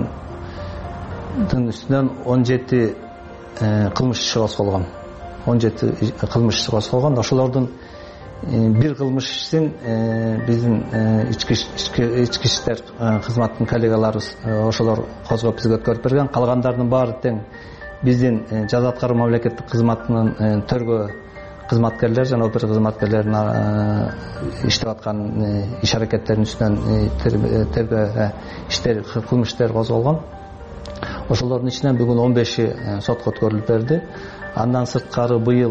үстүнөн 17 кылмыш иши козголгон. 17 кылмыш иши козголгон. Ошолордун бир кылмыш ишин биздин ички иштер кызматтын коллегаларыбыз ошолор козгоп бизге өткөрүп берген. Калгандардын баары тең биздин жаза аткаруу мамлекеттик кызматынын төргө кызматкерлер жана опер кызматкерлерин иштеп аткан иш аракеттеринин үстүнөн тергөө иштер, кылмыш иштер козголгон. Ошолордун ичинен бүгүн 15 сотко өткөрүлүп берди. Андан сырткары быйыл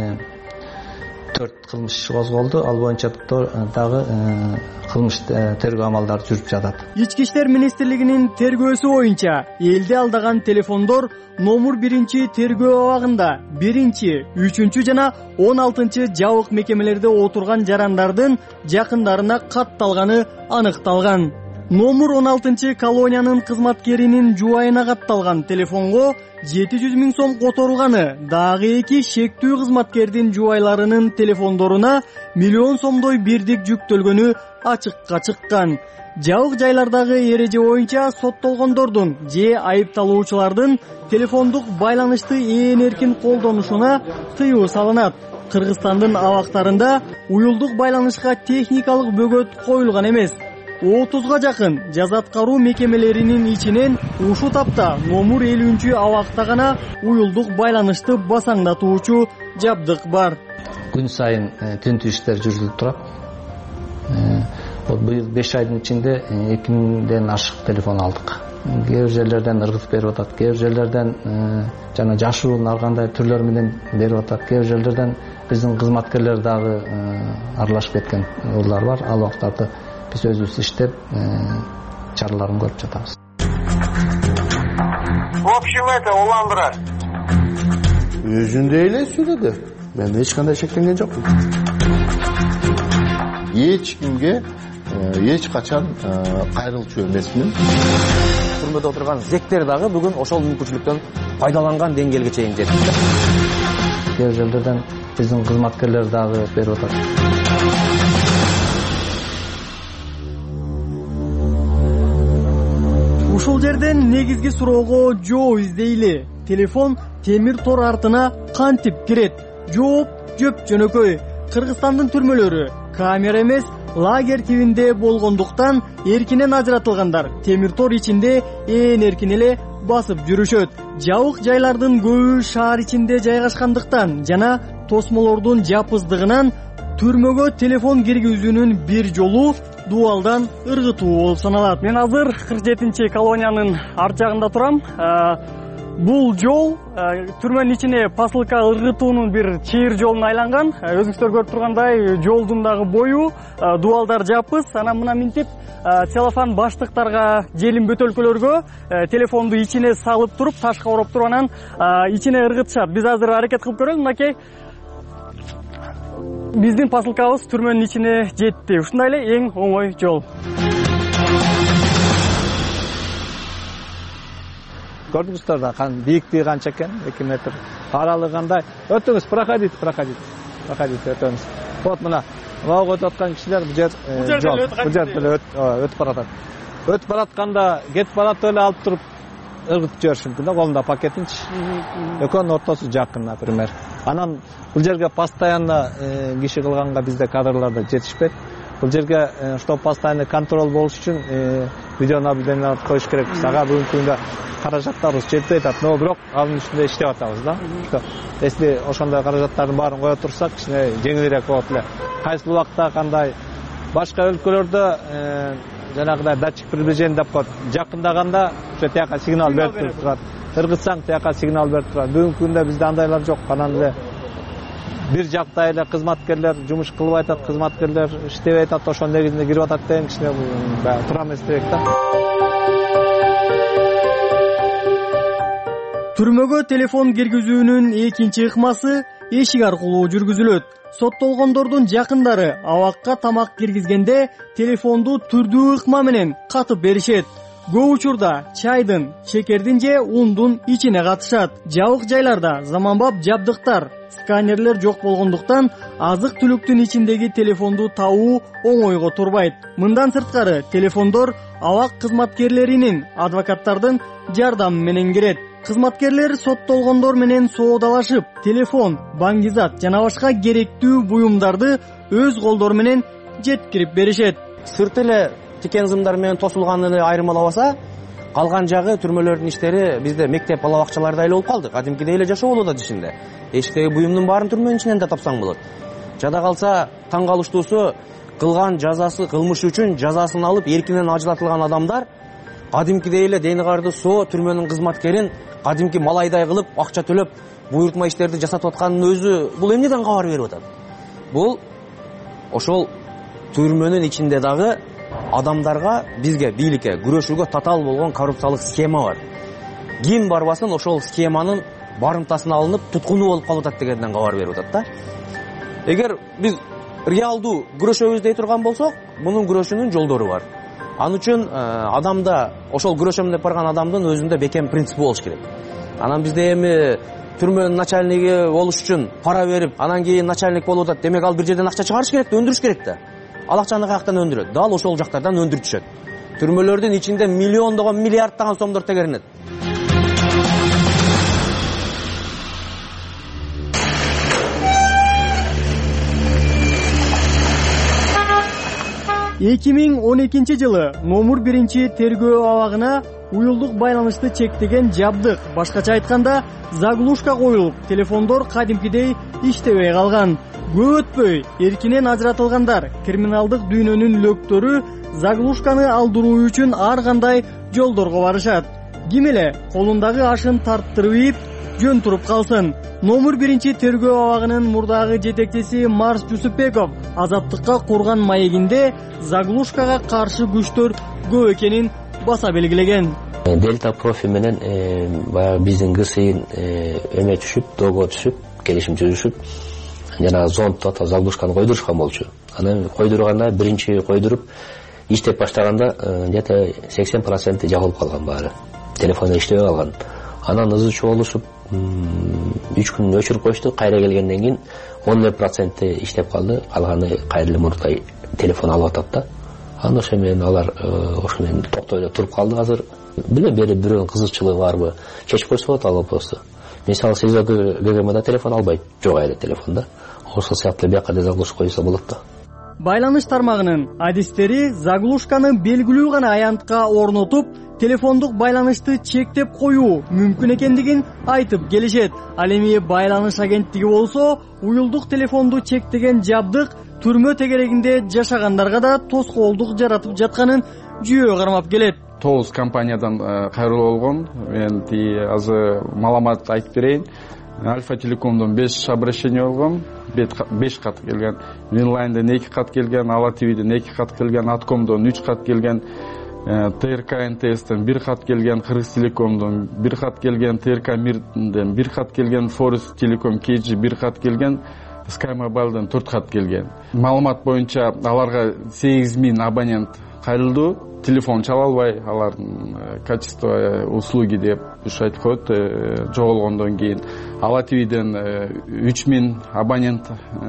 4 кылмыш иши козголду. Ал боюнча дагы кылмыш тергөө амалдары жүрүп жатат. Ички иштер министрлигинин тергөөсү боюнча элди алдаган телефондор номер 1 тергөө абагында 1, 3 жана 16 жабык мекемелерде отурган жарандардын жакындарына катталганы аныкталган. Номер 16 колониянын кызматкеринин жубайына катталган телефонго 700 000 сом которулганы, дагы 2 шектүү кызматкердин жубайларынын телефондоруна 1 миллион сомдой бирдик жүктөлгөнү ачыкка чыккан. Жабык жайлардагы эреже боюнча соттолгондордун же айыпталуучулардын телефондук байланышты эркин колдонушуна тыюу салынат. Кыргызстандын абактарында уюлдук байланышка техникалык бөгөт коюлган эмес. 30га жакын жаза аткаруу мекемелеринин ичинен ушул тапта номер 50-абакта гана уюлдук байланышты басаңдатуучу жабдык бар. Күн сайын тинтүү иштер жүргүзүлүп турат. Быйыл 5 айдын ичинде 2000ден ашык телефон алдык. Кээ бир жерлерден ыргыз берип атат, кээ бир жерлерден жана жашуунун ар кандай түрлөрү менен берип атат, кээ бир жерлерден биздин кызматкерлер дагы аралашып кеткен урлар бар. Ал убактарды биз өзүбүз иштеп чараларын көрүп жатабыз. В общем, это уландыра. Өзүндөй эле сүйлөдү. Мен эч кандай шектенген жокмун. Эч кимге эч качан кайрылчу эмесмин. Түрмөдө отурган зектер дагы бүгүн ошол мүмкүнчүлүктөн пайдаланган деңгээлге чейин жетти. Кээ бир жерлерден биздин кызматкерлер дагы берип атат. Ушул жерден негизги суроого жооп издейли. Телефон темир тор артына кантип кирет? Жооп жөп жөнөкөй. Кыргызстандын түрмөлөрү камера эмес, лагерь тибинде болгондуктан эркинен ажыратылгандар темир тор ичинде ээн эркин эле басып жүрүшөт. Жабык жайлардын көбү шаар ичинде жайгашкандыктан жана тосмолордун жапыздыгынан түрмөгө телефон киргизүүнүн бир жолу дуалдан ыргытуу болуп саналат. Мен азыр 47-колониянын арт жагында турам. Бул жол түрмөнүн ичине посылка ыргытуунун бир чыйыр жолуна айланган. Өзүңүздөр көрүп тургандай жолдун дагы бою дуалдар жапыз. Анан мына минтип целлофан баштыктарга, желим бөтөлкөлөргө телефонду ичине салып туруп, ташка ороп туруп анан ичине ыргытышат. Биз азыр аракет кылып көрөлү. Мынакей биздин посылкабыз түрмөнүн ичине жетти. Ушундай эле эң оңой жол. Көрдүңүздөр да бийиктиги канча экен? 2 метр. Аралыгы кандай? Өтүңүз, проходите. Өтөңүз. Вот мына вагонго өтүп аткан кишилер бул жер өтүп баратат. Өтүп баратканда кетип баратып эле алып туруп ыргытып жибериши мүмкүн да, колунда пакетинчи. Экөөнүн ортосу жакын, например. Анан бул жерге постоянно киши кылганга бизде кадрларда жетишпейт. Бул жерге чтобы постоянно контроль болуш үчүн видеонаблюдение коюш керек. Ага бүгүнкү күндө каражаттарыбыз жетпей атат. Но бирок анын үстүндө иштеп атабыз да. Если ошондой каражаттардын баарын кое турсак, кичине жеңилирээк болот эле. Кайсы убакта кандай башка өлкөлөрдө жанагыдай датчик приближение деп коет. Жакындаганда ошо тияка сигнал берип турат. Ыргытсаң тияка сигнал берип турат. Бүгүнкү күндө бизде андайлар жок. Анан эле бир жакта эле кызматкерлер жумуш кылбай атат, кызматкерлер иштебей атат, ошонун негизинде кирип атат деген кичине туура эмес керек да. Түрмөгө телефон киргизүүнүн экинчи ыкмасы эшик аркылуу жүргүзүлөт. Соттолгондордун жакындары абакка тамак киргизгенде телефонду түрдүү ыкма менен катып беришет. Көп учурда чайдын, шекердин же ундун ичине катышат. Жабык жайларда заманбап жабдыктар, сканерлер жок болгондуктан азык түлүктүн ичиндеги телефонду табуу оңойго турбайт. Мындан сырткары телефондор абак кызматкерлеринин, адвокаттардын жардамы менен кирет. Кызматкерлер соттолгондор менен соодалашып, телефон, баңгизат жана башка керектүү буюмдарды өз колдору менен жеткирип беришет. Сырт эле тикен зымдар менен тосулганын айырмалабаса, калган жагы түрмөлөрдүн иштери бизде мектеп бала бакчаларда эле болуп калды. Кадимкидей эле жашоо болуп атат ичинде. Эчтеги буюмдун баарын түрмөнүн ичинен да тапсаң болот. Жада калса таң калыштуусу, кылган жазасы, кылмышы үчүн жазасын алып эркинен ажыратылган адамдар кадимкидей эле дени карды соо түрмөнүн кызматкерин кадимки малайдай кылып акча төлөп буйрутма иштерди жасатып атканын өзү бул эмнеден кабар берип атат? Бул ошол түрмөнүн ичинде дагы адамдарга, бизге, бийликке күрөшүүгө татаал болгон коррупциялык схема бар. Ким барбасын ошол схеманын барымтасына алынып туткуну болуп калып атат дегенден кабар берип атат да. Эгер биз реалдуу күрөшөбүз дей турган болсок, мунун күрөшүүнүн жолдору бар. Ал үчүн адамда, ошол күрөшөм деп барган адамдын өзүндө бекем принципи болуш керек. Анан бизде эми түрмөнүн начальниги болуш үчүн пара берип, анан кийин начальник болуп атат. Демек ал бир жерден акча чыгарыш керек да, өндүрүш керек да. Ал акчаны каяктан өндүрөт? Дал ошол жактардан өндүрүшөт. Түрмөлөрдүн ичинде миллиондогон, миллиарддаган сомдор тегеренет. 2012-жылы номер 1 тергөө абагына уюлдук байланышты чектеген жабдык, башкача айтканда заглушка коюлуп, телефондор кадимкидей иштебей калган. Көп өтпөй эркинен ажыратылгандар криминалдык дүйнөнүн лөктөрү заглушканы алдыруу үчүн ар кандай жолдорго барышат. Ким эле колундагы ашын тарттырып ийип жөн туруп калсын. Номер 1 тергөө абагынын мурдагы жетекчиси Марс Жусупбеков Азаттыкка курган маегинде заглушкага каршы күчтөр көп экенин баса белгилеген. Дельта профи менен баягы биздин ГСИ эме түшүп, доого түшүп, келишим түзүшүп, жана зондто заглушканы койдурушкан болчу. Анан койдурганда биринчи койдуруп иштеп баштаганда где-то 80% жабылып калган баары. Телефону иштебей калган. Анан ызы чогулушуп 3 күн өчүрүп коюшту. Кайра келгенден кийин 10% иштеп калды. Калганы кайрылы мурдай телефон алып атат да. Аны ошо менен алар ошо менен токтой эле туруп калды азыр. Биле бери бирөөнүн кызыкчылыгы барбы? Чечип койсо болот ал вопросту. Мисалы СИЗО ГГМда телефон албайт. Жок эле телефонда. Ошол сыяктуу бияка да заглушка койсо болот да. Байланыш тармагынын адистери заглушканы белгилүү гана аянтка орнотуп, телефондук байланышты чектеп коюу мүмкүн экендигин айтып келишет. Ал эми байланыш агенттиги болсо, уюлдук телефонду чектеген жабдык түрмө тегерегинде жашагандарга да тоскоолдук жаратып жатканын жүйө кармап келет. 9 компаниядан кайрылуу болгон. Мен азыр маалымат айтып берейин. Альфа Телекомдон 5 обращение болгон, 5 кат келген. Винлайнден 2 кат келген, Ала ТВден 2 кат келген, Аткомдон 3 кат келген, ТРК НТСтен 1 кат келген, Кыргыз Телекомдон 1 кат келген, ТРК Мирден 1 кат келген, Форес Телеком KG 1 кат келген, Sky Mobile'дан 4 кат келген. Маалымат боюнча аларга 8000 абонент кайрылды. Телефон чала албай, алардын качество услуги деп айтып коет жоголгондон кийин. Ала ТВден 3000 абонент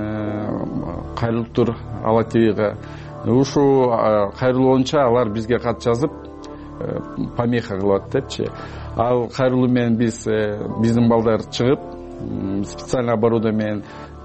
кайрылыптыр Ала ТВга. Ушу кайрылуунча алар бизге кат жазып помеха кылат депчи. Ал кайрылуу менен биздин балдар чыгып специальный оборудование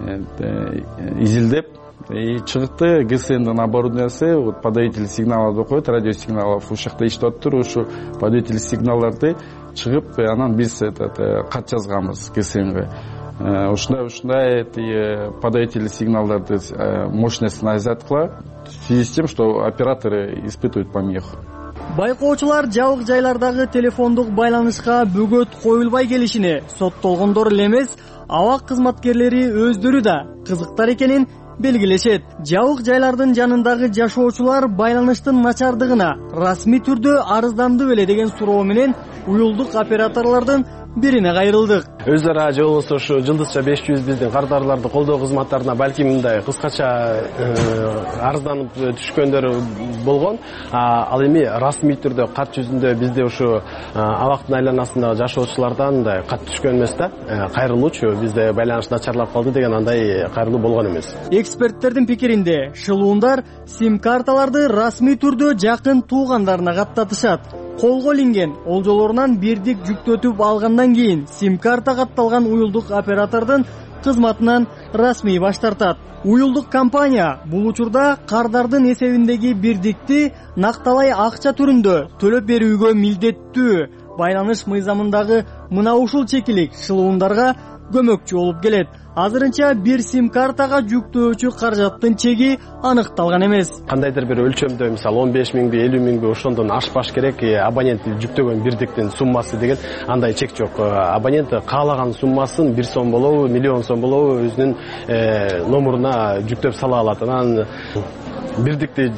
изилдеп чыгытты. ГСНдин оборудованиясы подавитель сигналов деп коет, радио сигналов ушул жакта иштеп атыптыр. Ушу подавитель сигналдарды чыгып, анан биз кат жазганбыз ГСНге. Ушундай подавитель сигналдарды мощностун азайткыла, в связи с тем, что операторы испытывают помеху. Байкоочулар жабык жайлардагы телефондук байланышка бөгөт коюлбай келишине соттолгондор эле эмес, абак кызматкерлери өздөрү да кызыктар экенин белгилешет. Жабык жайлардын жанындагы жашоочулар байланыштын начардыгына расмий түрдө арызданды беле деген суроо менен уюлдук операторлордун бирине кайрылдык. Өздөрү же болбосо ушу жылдызча 500 биздин кардарларды колдоо кызматтарына балким мындай кыскача арызданып түшкөндөрү болгон. Ал эми расмий түрдө кат жүзүндө бизде ушу абактын айланасындагы жашоочулардан мындай кат түшкөн эмес да. Кайрылуучу бизде байланыш начарлап калды деген андай кайрылуу болгон эмес. Эксперттердин пикиринде шылуундар сим-карталарды расмий түрдө жакын туугандарына каттатышат. Колго илинген олжолорунан бирдик жүктөтүп алгандан кийин сим-карта катталган уюлдук оператордун кызматынан расмий баш тартат. Уюлдук компания бул учурда кардардын эсебиндеги бирдикти накталай акча түрүндө төлөп берүүгө милдеттүү. Байланыш мыйзамындагы мына ушул чекилик шылуундарга көмөкчү болуп келет. Азырынча бир сим-картага жүктөөчү каражаттын чеги аныкталган эмес. Кандайдыр бир өлчөмдө, мисалы 15 миңби, 50 миңби ошондон ашпаш керек. Абонент жүктөгөн бирдиктин суммасы деген андай чек жок. Абонент каалаган суммасын 1 сом болобу, миллион сом болобу өзүнүн номуруна жүктөп сала алат. Анан бирдикти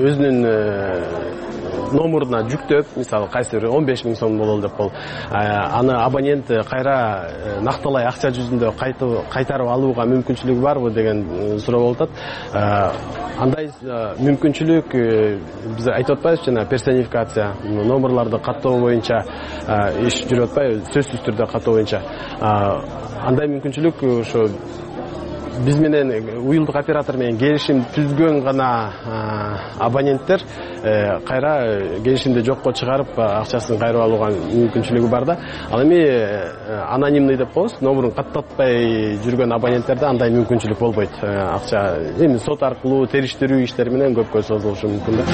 өзүнүн номуруна жүктөп, мисалы кайсы бир 15 миң сом бололу деп бол, аны абонент кайра накталай акча жүзүндө кайтарып алууга мүмкүнчүлүгү барбы деген суроо болуп атат. Андай мүмкүнчүлүк биз айтып атпайбыз, жана персонификация, номерларды каттоо боюнча иш жүрүп атпайбы, сөзсүз түрдө каттоо боюнча. Андай мүмкүнчүлүк ошо биз менен уюлдук оператор менен келишим түзгөн гана абоненттер кайра келишимди жокко чыгарып акчасын кайрып алууга мүмкүнчүлүгү бар да. Ал эми анонимный деп коебуз, номерун каттатпай жүргөн абоненттерде андай мүмкүнчүлүк болбойт. Акча эми сот аркылуу териштирүү иштери менен көпкө созулушу мүмкүн да.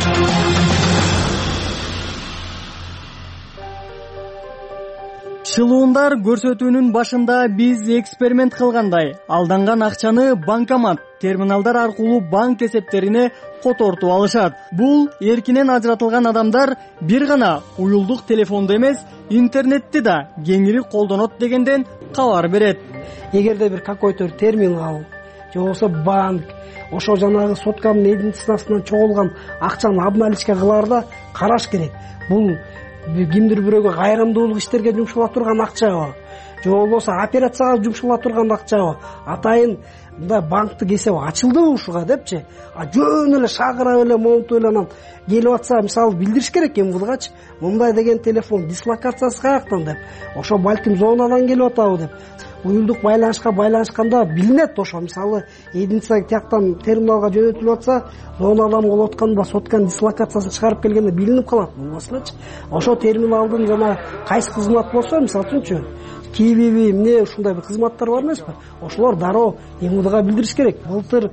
Шылуундар көрсөтүүнүн башында биз эксперимент кылгандай алданган акчаны банкомат, терминалдар аркылуу банк эсептерине котортуп алышат. Бул эркинен ажыратылган адамдар бир гана уюлдук телефонду эмес, интернетти да кеңири колдонот дегенден кабар берет. Эгерде бир какой-то терминал же болбосо банк ошо жанагы сотканын медицинасынан чогулган акчаны обналичка кылаарда караш керек. Бул кимдир бирөөгө кайрымдуулук иштерге жумшала турган акчабы же болбосо операцияга жумшала турган акчабы, атайын мындай банктык эсеп ачылдыбы ушуга депчи, жөн эле шагырап эле монтуп эле анан келип атса мисалы билдириш керек МВДгачы, мындай деген телефон дислокациясы каяктан деп, ошо балким зонадан келип атабы деп. Уюлдук байланышканда билинет. Ошо мисалы единица тияктан терминалга жөнөтүлүп атса, зонадан болуп атканда соткан дислокациясын чыгарып келгенде билинип калат. Болбосочу ошо терминалдын жана кайсы кызмат болсо, мисалы үчүнчү KBB эмне ушундай бир кызматтар бар эмеспи? Ошолор дароо МВДга билдириш керек. Былтыр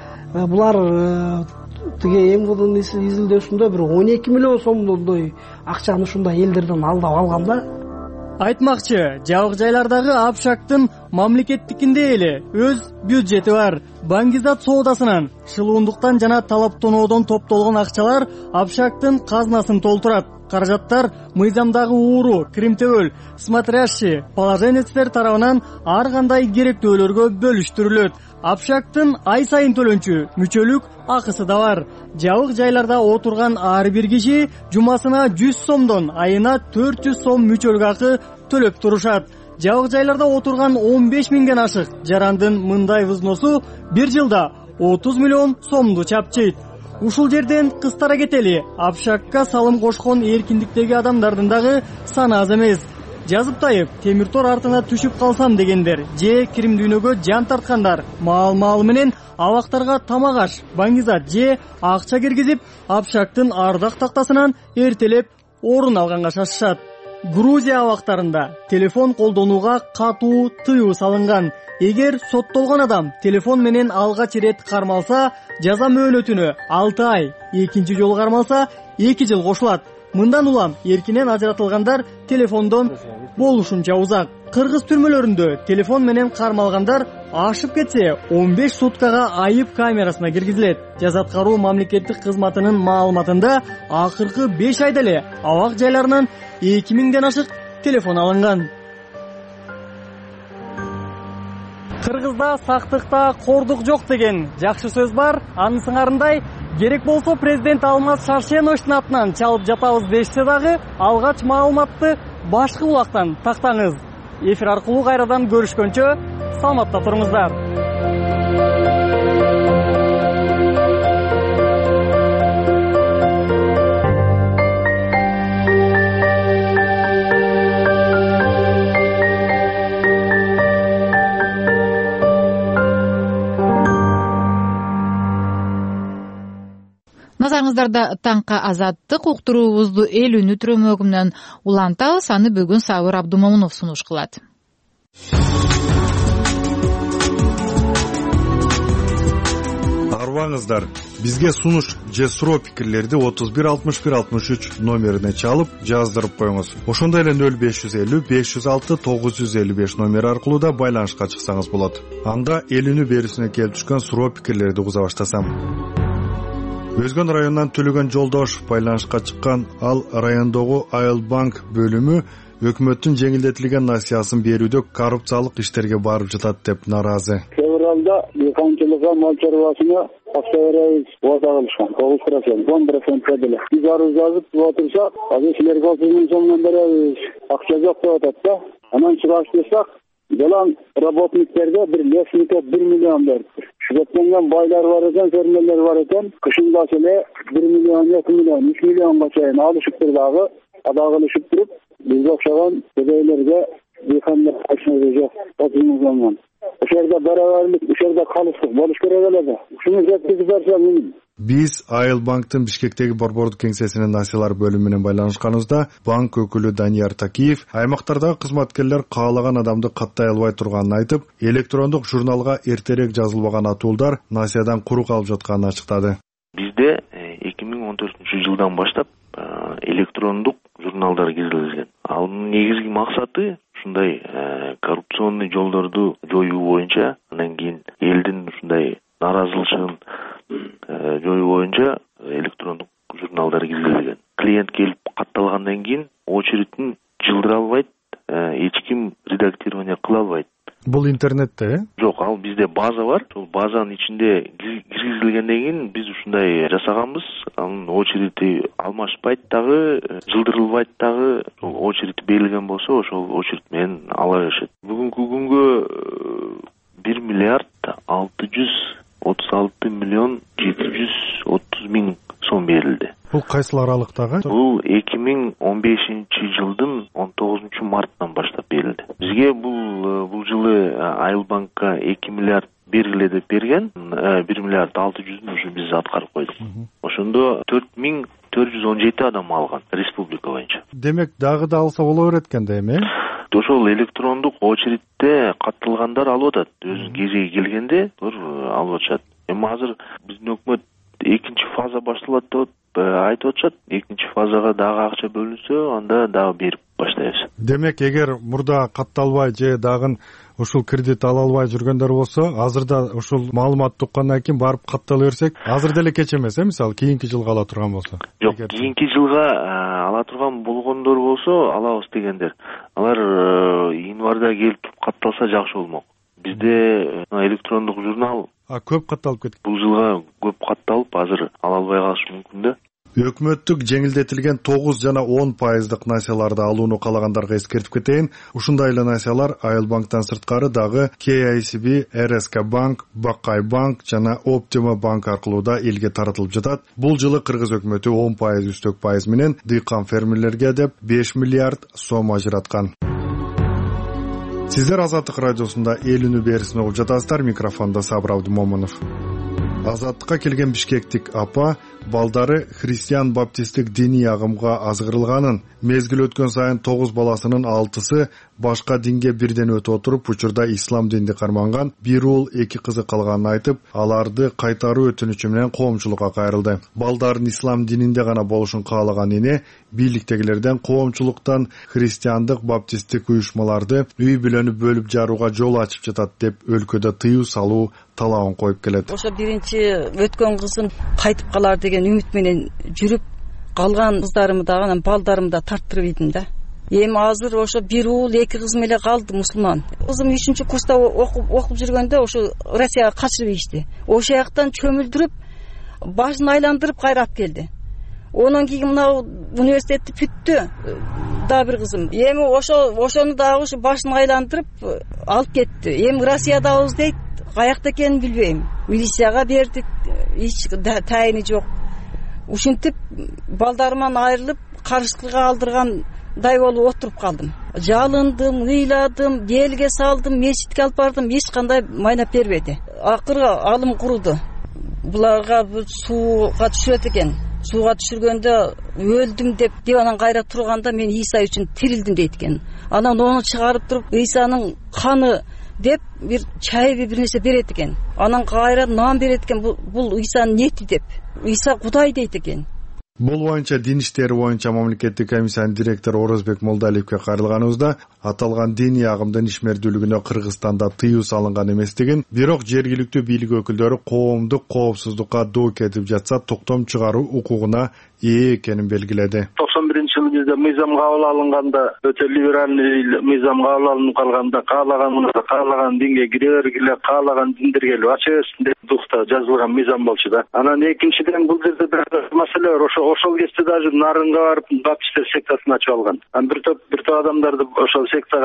булар тиги МВДнын изилдөөсүндө бир 12 миллион сомдой акчаны ушундай элдерден алдап алган да. Айтмакчы, жабык жайлардагы Абшактын мамлекеттикинде эле өз бюджети бар. Баңгизат соодасынан, шылуундуктан жана талаптоноодон топтолгон акчалар Абшактын казнасын толтурат. Каражаттар мыйзамдагы ууру, киримтөбөл, смотрящий, положенецтер тарабынан ар кандай керектөөлөргө бөлүштүрүлөт. Абшактын ай сайын төлөнчү мүчөлүк акысы да бар. Жабык жайларда отурган ар бир киши жумасына 100 сомдон айына 400 сом мүчөлүк акы төлөп турушат. Жабык жайларда отурган 15 миңден ашык жарандын мындай взносу бир жылда 30 миллион сомду чапчыйт. Ушул жерден кыстара кетели. Абшакка салым кошкон эркиндиктеги адамдардын дагы саны аз эмес. Жазып тайып, темир тор артына түшүп калсам дегендер, же кирим дүйнөгө жан тарткандар, маал менен абактарга тамак аш, баңгизат же акча киргизип, Абшактын ардак тактасынан эртелеп орун алганга шашышат. Грузия абактарында телефон колдонууга катуу тыюу салынган. Эгер соттолгон адам телефон менен алгач ирет кармалса, жаза мөөнөтүнө 6 ай, экинчи жолу кармалса 2 жыл кошулат. Мындан улам эркинен ажыратылгандар телефондон болушунча узак. Кыргыз түрмөлөрүндө телефон менен кармалгандар ашып кетсе 15 суткага айып камерасына киргизилет. Жаза аткаруу мамлекеттик кызматынын маалыматында акыркы 5 айда эле абак жайларынан 2000ден ашык телефон алынган. Кыргызда сактыкта кордук жок деген жакшы сөз бар. Анын сыңарындай керек болсо президент Алмаз Шаршеновичтин атынан чалып жатабыз дешсе дагы, алгач маалыматты башкы булактан тактаңыз. Эфир аркылуу кайрадан көрүшкөнчө саламатта туруңуздар. Назарыңыздарда таңка азаттык уктуруубузду эл үнү түрөмөгү менен улантабыз. Аны бүгүн Сабыр Абдумомунов сунуш кылат. Арбаңыздар, бизге сунуш же суроо пикирлерди 316163 номерине чалып жаздырып коюңуз. Ошондой эле 0550 506 955 номери аркылуу да байланышка чыксаңыз болот. Анда эл үнү берүүсүнө келип түшкөн суроо пикирлерди угуза баштасам. Өзгөн районунан Төлөгөн Жолдошов байланышка чыккан. Ал райондогу Айыл банк бөлүмү өкмөттүн жеңилдетилген насыясын берүүдө коррупциялык иштерге барып жатат деп наразы. Февралда дыйканчылыкка мал чарбасына акча беребиз деп аталышкан. 9%, 10% деле. Биз арыз жазып отурсак, азыр силерге 30 миң сомдон беребиз. Акча жок деп атат да. Анан чыгаш десек, жалаң работниктерге бир лесникке 1 миллион берди. Шүгөттөнгөн байлар бар экен, фермерлер бар экен. Кышында эле 1 миллион, 2 миллион, 3 миллионго чейин алышыптыр дагы, адагылышып туруп, бизге окшогон кедейлерге дыйкандар кайшысы жок. 30 миң сомдон. ошол жерде барабарлык, ошол жерде калыштык болуш керек эле да. Ушуну жеткизип берсе мейлі. Биз Айыл банктын Бишкектеги борбордук кеңсесинин насыялар бөлүмү менен байланышканыбызда банк өкүлү Данияр Такиев аймактардагы кызматкерлер каалаган адамды каттай албай турганын айтып, электрондук журналга эртерээк жазылбаган атуулдар насыядан куру калып жатканын ачыктады. Бизде 2014-жылдан баштап электрондук журналдар киргизилген. Анын негизги максаты ушундай коррупционный жолдорду жоюу боюнча, андан кийин элдин ушундай наразылыгын жоюу боюнча электрондук журналдар киргизилген. Клиент келип катталгандан кийин очередин жылдыра албайт, эч ким редактирование кыла албайт. Бул интернетте, Жок, ал бизде база бар. Сол базанын ичинде киргизилгенден кийин биз ушундай жасаганбыз. Анын очереди алмашпайт дагы, жылдырылбайт дагы. Очереди берилген болсо, ошол очеред менен ала беришет. Бүгүнкү күнгө 1 миллиард 636 миллион 730 миң сом берилди. Бул кайсыл аралыктагы? Бул 2015-жылдын 19-марттан баштап берилди. Бизге бул жылы Айыл банкка 2 миллиард бергиле деп берген, 1 миллиард 600 ушу биз аткарып койдук. Ошондо 4417 адам алган республика боюнча. Демек дагы да алса боло берет экен да эми? Ошол электрондук очередте катталгандар алып атат. Өзүнүн кезеги келгенде алып атышат. Эми азыр биздин өкмөт экинчи фаза башталат деп айтып атышат. Экинчи фазага дагы акча бөлүнсө, анда дагы берип баштайбыз. Демек, эгер мурда катталбай же дагы ушул кредит ала албай жүргөндөр болсо, азырда ушул маалыматты уккандан кийин барып каттала берсек, азыр деле кеч эмес, мисалы кийинки жылга ала турган болсо. Жок, кийинки жылга ала турган болгондор болсо, алабыз дегендер. Алар январда келип катталса жакшы болмок. Бизде электрондук журнал көп катталып кеткен. Бул жылга көп катталып, азыр ала албай калышы мүмкүн да. Өкмөттүк жеңилдетилген 9 жана 10% насыяларды алууну каалагандарга эскертип кетейин. Ушундай эле насыялар Айыл банктан сырткары дагы KICB, РСК банк, Бакай банк жана Оптима банк аркылуу да элге таратылып жатат. Бул жылы кыргыз өкмөтү 10% үстөк пайыз менен дыйкан фермерлерге деп 5 миллиард сом ажыраткан. Сиздер Азаттык радиосунда эл үнү берисин угуп жатасыздар. Микрофондо Сабыр Абдымомунов. Азаттыкка келген бишкектик апа балдары христиан баптисттик диний агымга азгырылганын, мезгил өткөн сайын 9 баласынын 6сы башка динге бирден өтүп отуруп, учурда ислам динди карманган, бир уул 2 кызы калганын айтып, аларды кайтаруу өтүнүчү менен коомчулукка кайрылды. Балдарын ислам дининде гана болушун каалаган эне бийликтегилерден коомчулуктан христиандык баптисттик уюшмаларды үй бүлөнү бөлүп жарууга жол ачып жатат деп өлкөдө тыюу салуу талабын коюп келет. Ошо биринчи өткөн кызым кайтып калар деген үмүт менен жүрүп, калган кыздарымды да, анан балдарымды да тарттырып идим да. Эми азыр ошо бир уул 2 кызым эле калды мусулман. Кызым 3-чү курста окуп жүргөндө ошо Россияга качып ийишти. Ошол жактан чөмүлдүрүп, башын айландырып кайрап келди. Онан кийин мына университетти бүттү. Да бир кызым. Эми ошону дагы ушу башын айландырып алып кетти. Эми Россиядабыз дейт, каякта экенин билбейм. Милицияга бердик, эч тайыны жок. Ушинтип балдарыман айрылып, карышкыга алдыргандай болуп отуруп калдым. Жалындым, ыйладым, элге салдым, мечитке алып бардым, эч кандай майнап бербеди. Акыры алым куруду. Буларга сууга түшөт экен. Сууга түшүргөндө өлдүм деп диванан кайра турганда мен Иса үчүн тирилдим дейт экен. Анан ону чыгарып туруп Исанын каны деп бир чай бир нерсе берет экен. Анан кайра нан берет экен. Бул Исанын эти деп. Иса Кудай дейт экен. Бул боюнча дин иштери боюнча мамлекеттик комиссиянын директору Орозбек Молдалиевге кайрылганыбызда аталган диний агымдын ишмердүүлүгүнө Кыргызстанда тыюу салынган эместигин, бирок жергиликтүү бийлик өкүлдөрү коомдук коопсуздукка доо кетип жатса токтом чыгаруу укугуна ээ экенин белгиледи. 91-жылы бизде мыйзам кабыл алынганда, өтө либеральный мыйзам кабыл алынып калганда, каалаган динге кире бергиле, каалаган диндерге ачысын деп духта жазылган мыйзам болчу да. Анан экинчиден бул жерде бир маселе бар. Ошол кезде даже Нарынга барып баптисттер сектасын ачып алган. Бир топ адамдарды ошол сектага тартып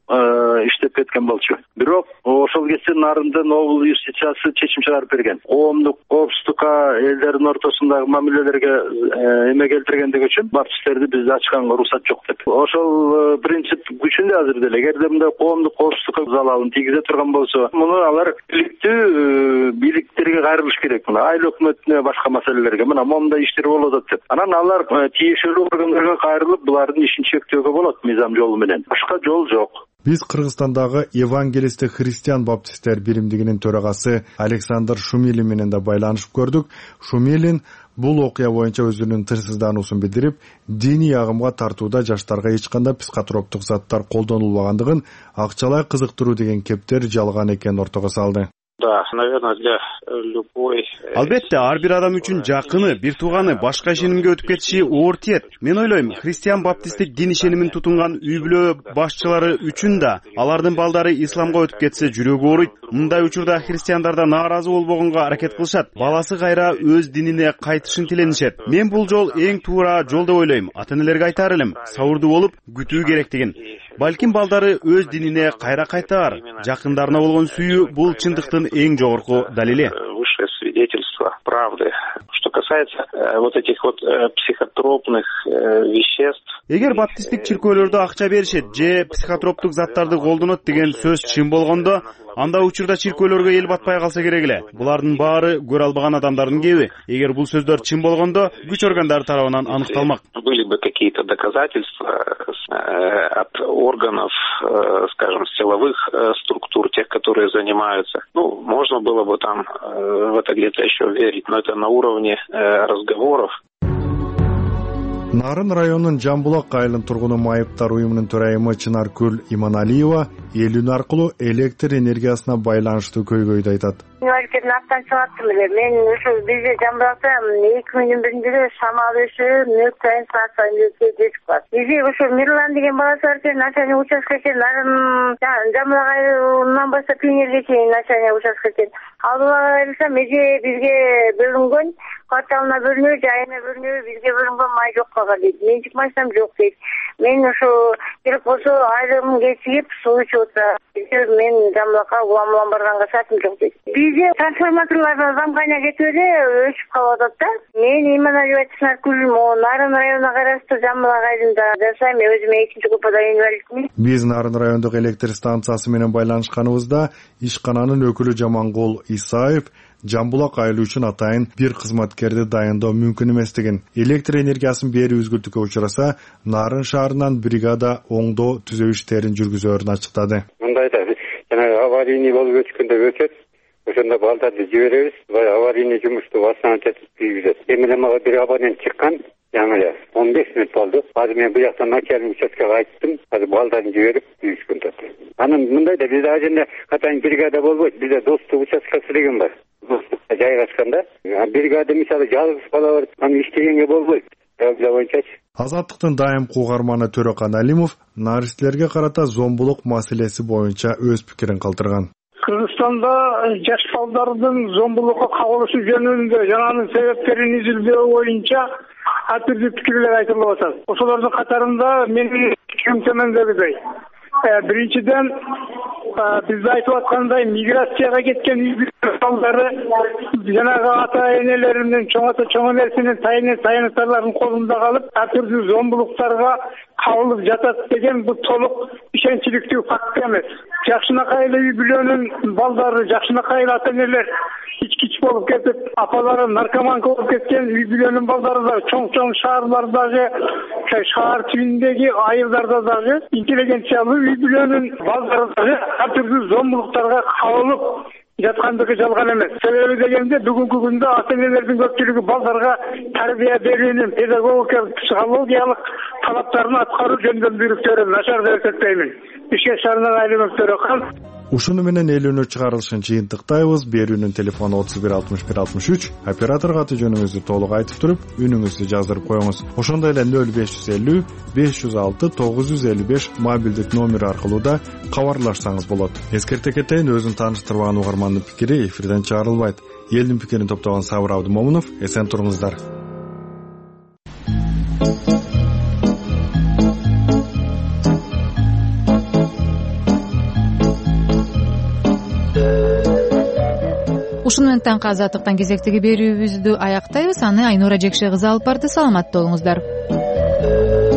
иштеп кеткен болчу. Бирок ошол кезде Нарындын облус юстициясы чечим чыгарып берген. Коомдук коопсуздукка, элдердин ортосундагы мамилелерге эме келтиргендиги үчүн баптисттерди бизде ачканга уруксат жок деп. Ошол принцип күчүндө азыр деле. Эгерде мындай коомдук коопсуздукка залалын тийгизе турган болсо, муну алар иликтүү бийликтерге кайрылыш керек. Мына айыл өкмөтүнө, башка маселелерге мына момундай иштер болуп атат деп. Анан алар тиешелүү органдарга кайрылып, булардын ишин чектөөгө болот мыйзам жолу менен. Башка жол жок. Биз Кыргызстандагы евангелисттик христиан баптисттер биримдигинин төрагасы Александр Шумилин менен да байланышып көрдүк. Шумилин бул окуя боюнча өзүнүн тынчсыздануусун билдирип, диний агымга тартууда жаштарга эч кандай психотроптук заттар колдонулбагандыгын, акчалай кызыктыруу деген кептер жалган экенин ортого салды. Да, наверное, для любой. Албетте, ар бир адам үчүн жакыны, бир тууганы башка ишенимге өтүп кетиши оор тиет. Мен ойлойм, христиан баптисттик дин ишенимин тутунган үй-бүлө башчылары үчүн да алардын балдары исламга өтүп кетсе жүрөгү ооруйт. Мындай учурда христиандар нааразы болбогонго аракет кылышат. Баласы кайра өз динине кайтышын тиленишет. Мен бул жол эң туура жол деп ойлойм. Ата-энелерге айтар элем, сабырдуу болуп, күтүү керектигин. Балким балдары өз динине кайра кайтаар. Жакындарына болгон сүйүү бул чындыктын эң жогорку далили. Высшее свидетельство правды. Что касается вот этих вот психотропных веществ. Эгер баптисттик чиркөөлөрдө акча беришет же психотроптук заттарды колдонот деген сөз чын болгондо, анда учурда чиркөөлөргө эл батпай калса керек эле. Булардын баары көрө албаган адамдардын кеби. Эгер бул сөздөр чын болгондо, күч органдары тарабынан аныкталмак. Были бы какие-то доказательства от органов, скажем, силовых структур, тех, которые занимаются. Можно было бы там в это где-то еще верить, но это на уровне разговоров. Нарын районунун Жамбулак айылын тургуну майыптар уюмунун төрайымы Чынаркүл Иманалиева эл үн аркылуу электр энергиясына байланыштуу көйгөйдү айтат. Инвалидтердин аттан чыгаттым эле. Мен ушу бизде Жамбулакта 2001-жылы шамал өшүп, нөк сайын саат калат. Бизи ушу Мирлан деген баласы бар экен, начальник участка экен. Нарын Жамбулак айылынан баштап Пионерге чейин начальник участка экен. Ал айылса меже бизге бөлүнгөн, кварталына бөлүнүү, жайына бөлүнүү, бизге бөлүнгөн май жок калган дейт. Менчик машинам жок дейт. Мен ушу керек болсо айрым кечигип суу ичип отурам. Мен Жамбулакка улам барганга шартым жок дейт. Бизде трансформаторлордун замкайна кетип эле өчүп калып атат да. Мен Иманалиева Чынаркүл Нарын районуна караштуу Жамбулак айылында жашайм. Өзүм 2-чи группада инвалидмин. Биз Нарын райондук электр станциясы менен байланышканыбызда ишкананын өкүлү Жамангул Исаев Жамбулак айылы үчүн атайын бир кызматкерди дайындоо мүмкүн эместигин, электр энергиясын берүү үзгүлтүккө учураса, Нарын шаарынан бригада оңдоо түзөө иштерин жүргүзөөрүн ачыктады. Мындайда жанагы аварийный болуп өткөндө өтөт. Ошондо балдарды жиберебиз, аварийный жумушту восстановить кийгизет. Эми мага бир абонент чыккан, жаңы эле 15 мүнөт болду. Азыр мен буяктан начальник участкага айттым, азыр балдарын жиберип кийгизген да. Анан мындайда бизде аженде катайын бригада болбойт, бизде достук участкасы деген бар. Достукка жайгашканда, бригада мисалы жалгыз бала бар, аны иштегенге болбойт. Азаттыктын дайымкы угарманы Төрөкан Алимов наристлерге карата зомбулук маселеси боюнча өз пикирин калтырган. Кыргызстанда жаш балдардын зомбулукка кабылышы жөнүндө жананын себептерин изилдөө боюнча ар түрдүү пикирлер айтылып атат. Ошолордун катарында менин пикирим төмөндөгүдөй. Биринчиден, бизде айтып аткандай миграцияга кеткен үй балдары жанагы ата-энелеринин чоң энесинин таянычтарларынын колунда калып, ар түрдүү зомбулуктарга кабылып жатат деген бул толук ишенчиликтүү факт эмес. Жакшынакай эле үй бүлөнүн балдары, жакшынакай эле ата-энелер ичкич болуп кетип, апалары наркоманка болуп кеткен үй бүлөнүн балдары да чоң шаарлардагы, шаар түбүндөгү айылдарда дагы интеллигенциялуу үй бүлөнүн балдары дагы ар түрдүү зомбулуктарга кабылып жаткандыгы жалган эмес. Себеби дегенде бүгүнкү күндө ата-энелердин көпчүлүгү балдарга тарбия берүүнүн педагогикалык, психологиялык талаптарын аткаруу жөнүндө буйруктөрү начар деп эсептеймин. Бишкек шаарынан Айланов Төрөкан. Ушуну менен эл үнү чыгарылышын жыйынтыктайбыз. Берүүнүн телефону 31 61 63. Операторго аты жөнүңүздү толук айтып туруп, үнүңүздү жаздырып коюңуз. Ошондой эле 0550 506 955 мобилдик номер аркылуу да кабарлашсаңыз болот. Эскерте кетейин, өзүн тааныштырбаган угармандын пикири эфирден чыгарылбайт. Элдин пикирин топтогон Сабыр Абдымомунов, эсен туруңуздар. таңкы азаттыктан кезектеги берүүбүздү аяктайбыз. Аны Айнура Жекше кызы алып барды. Саламатта болуңуздар.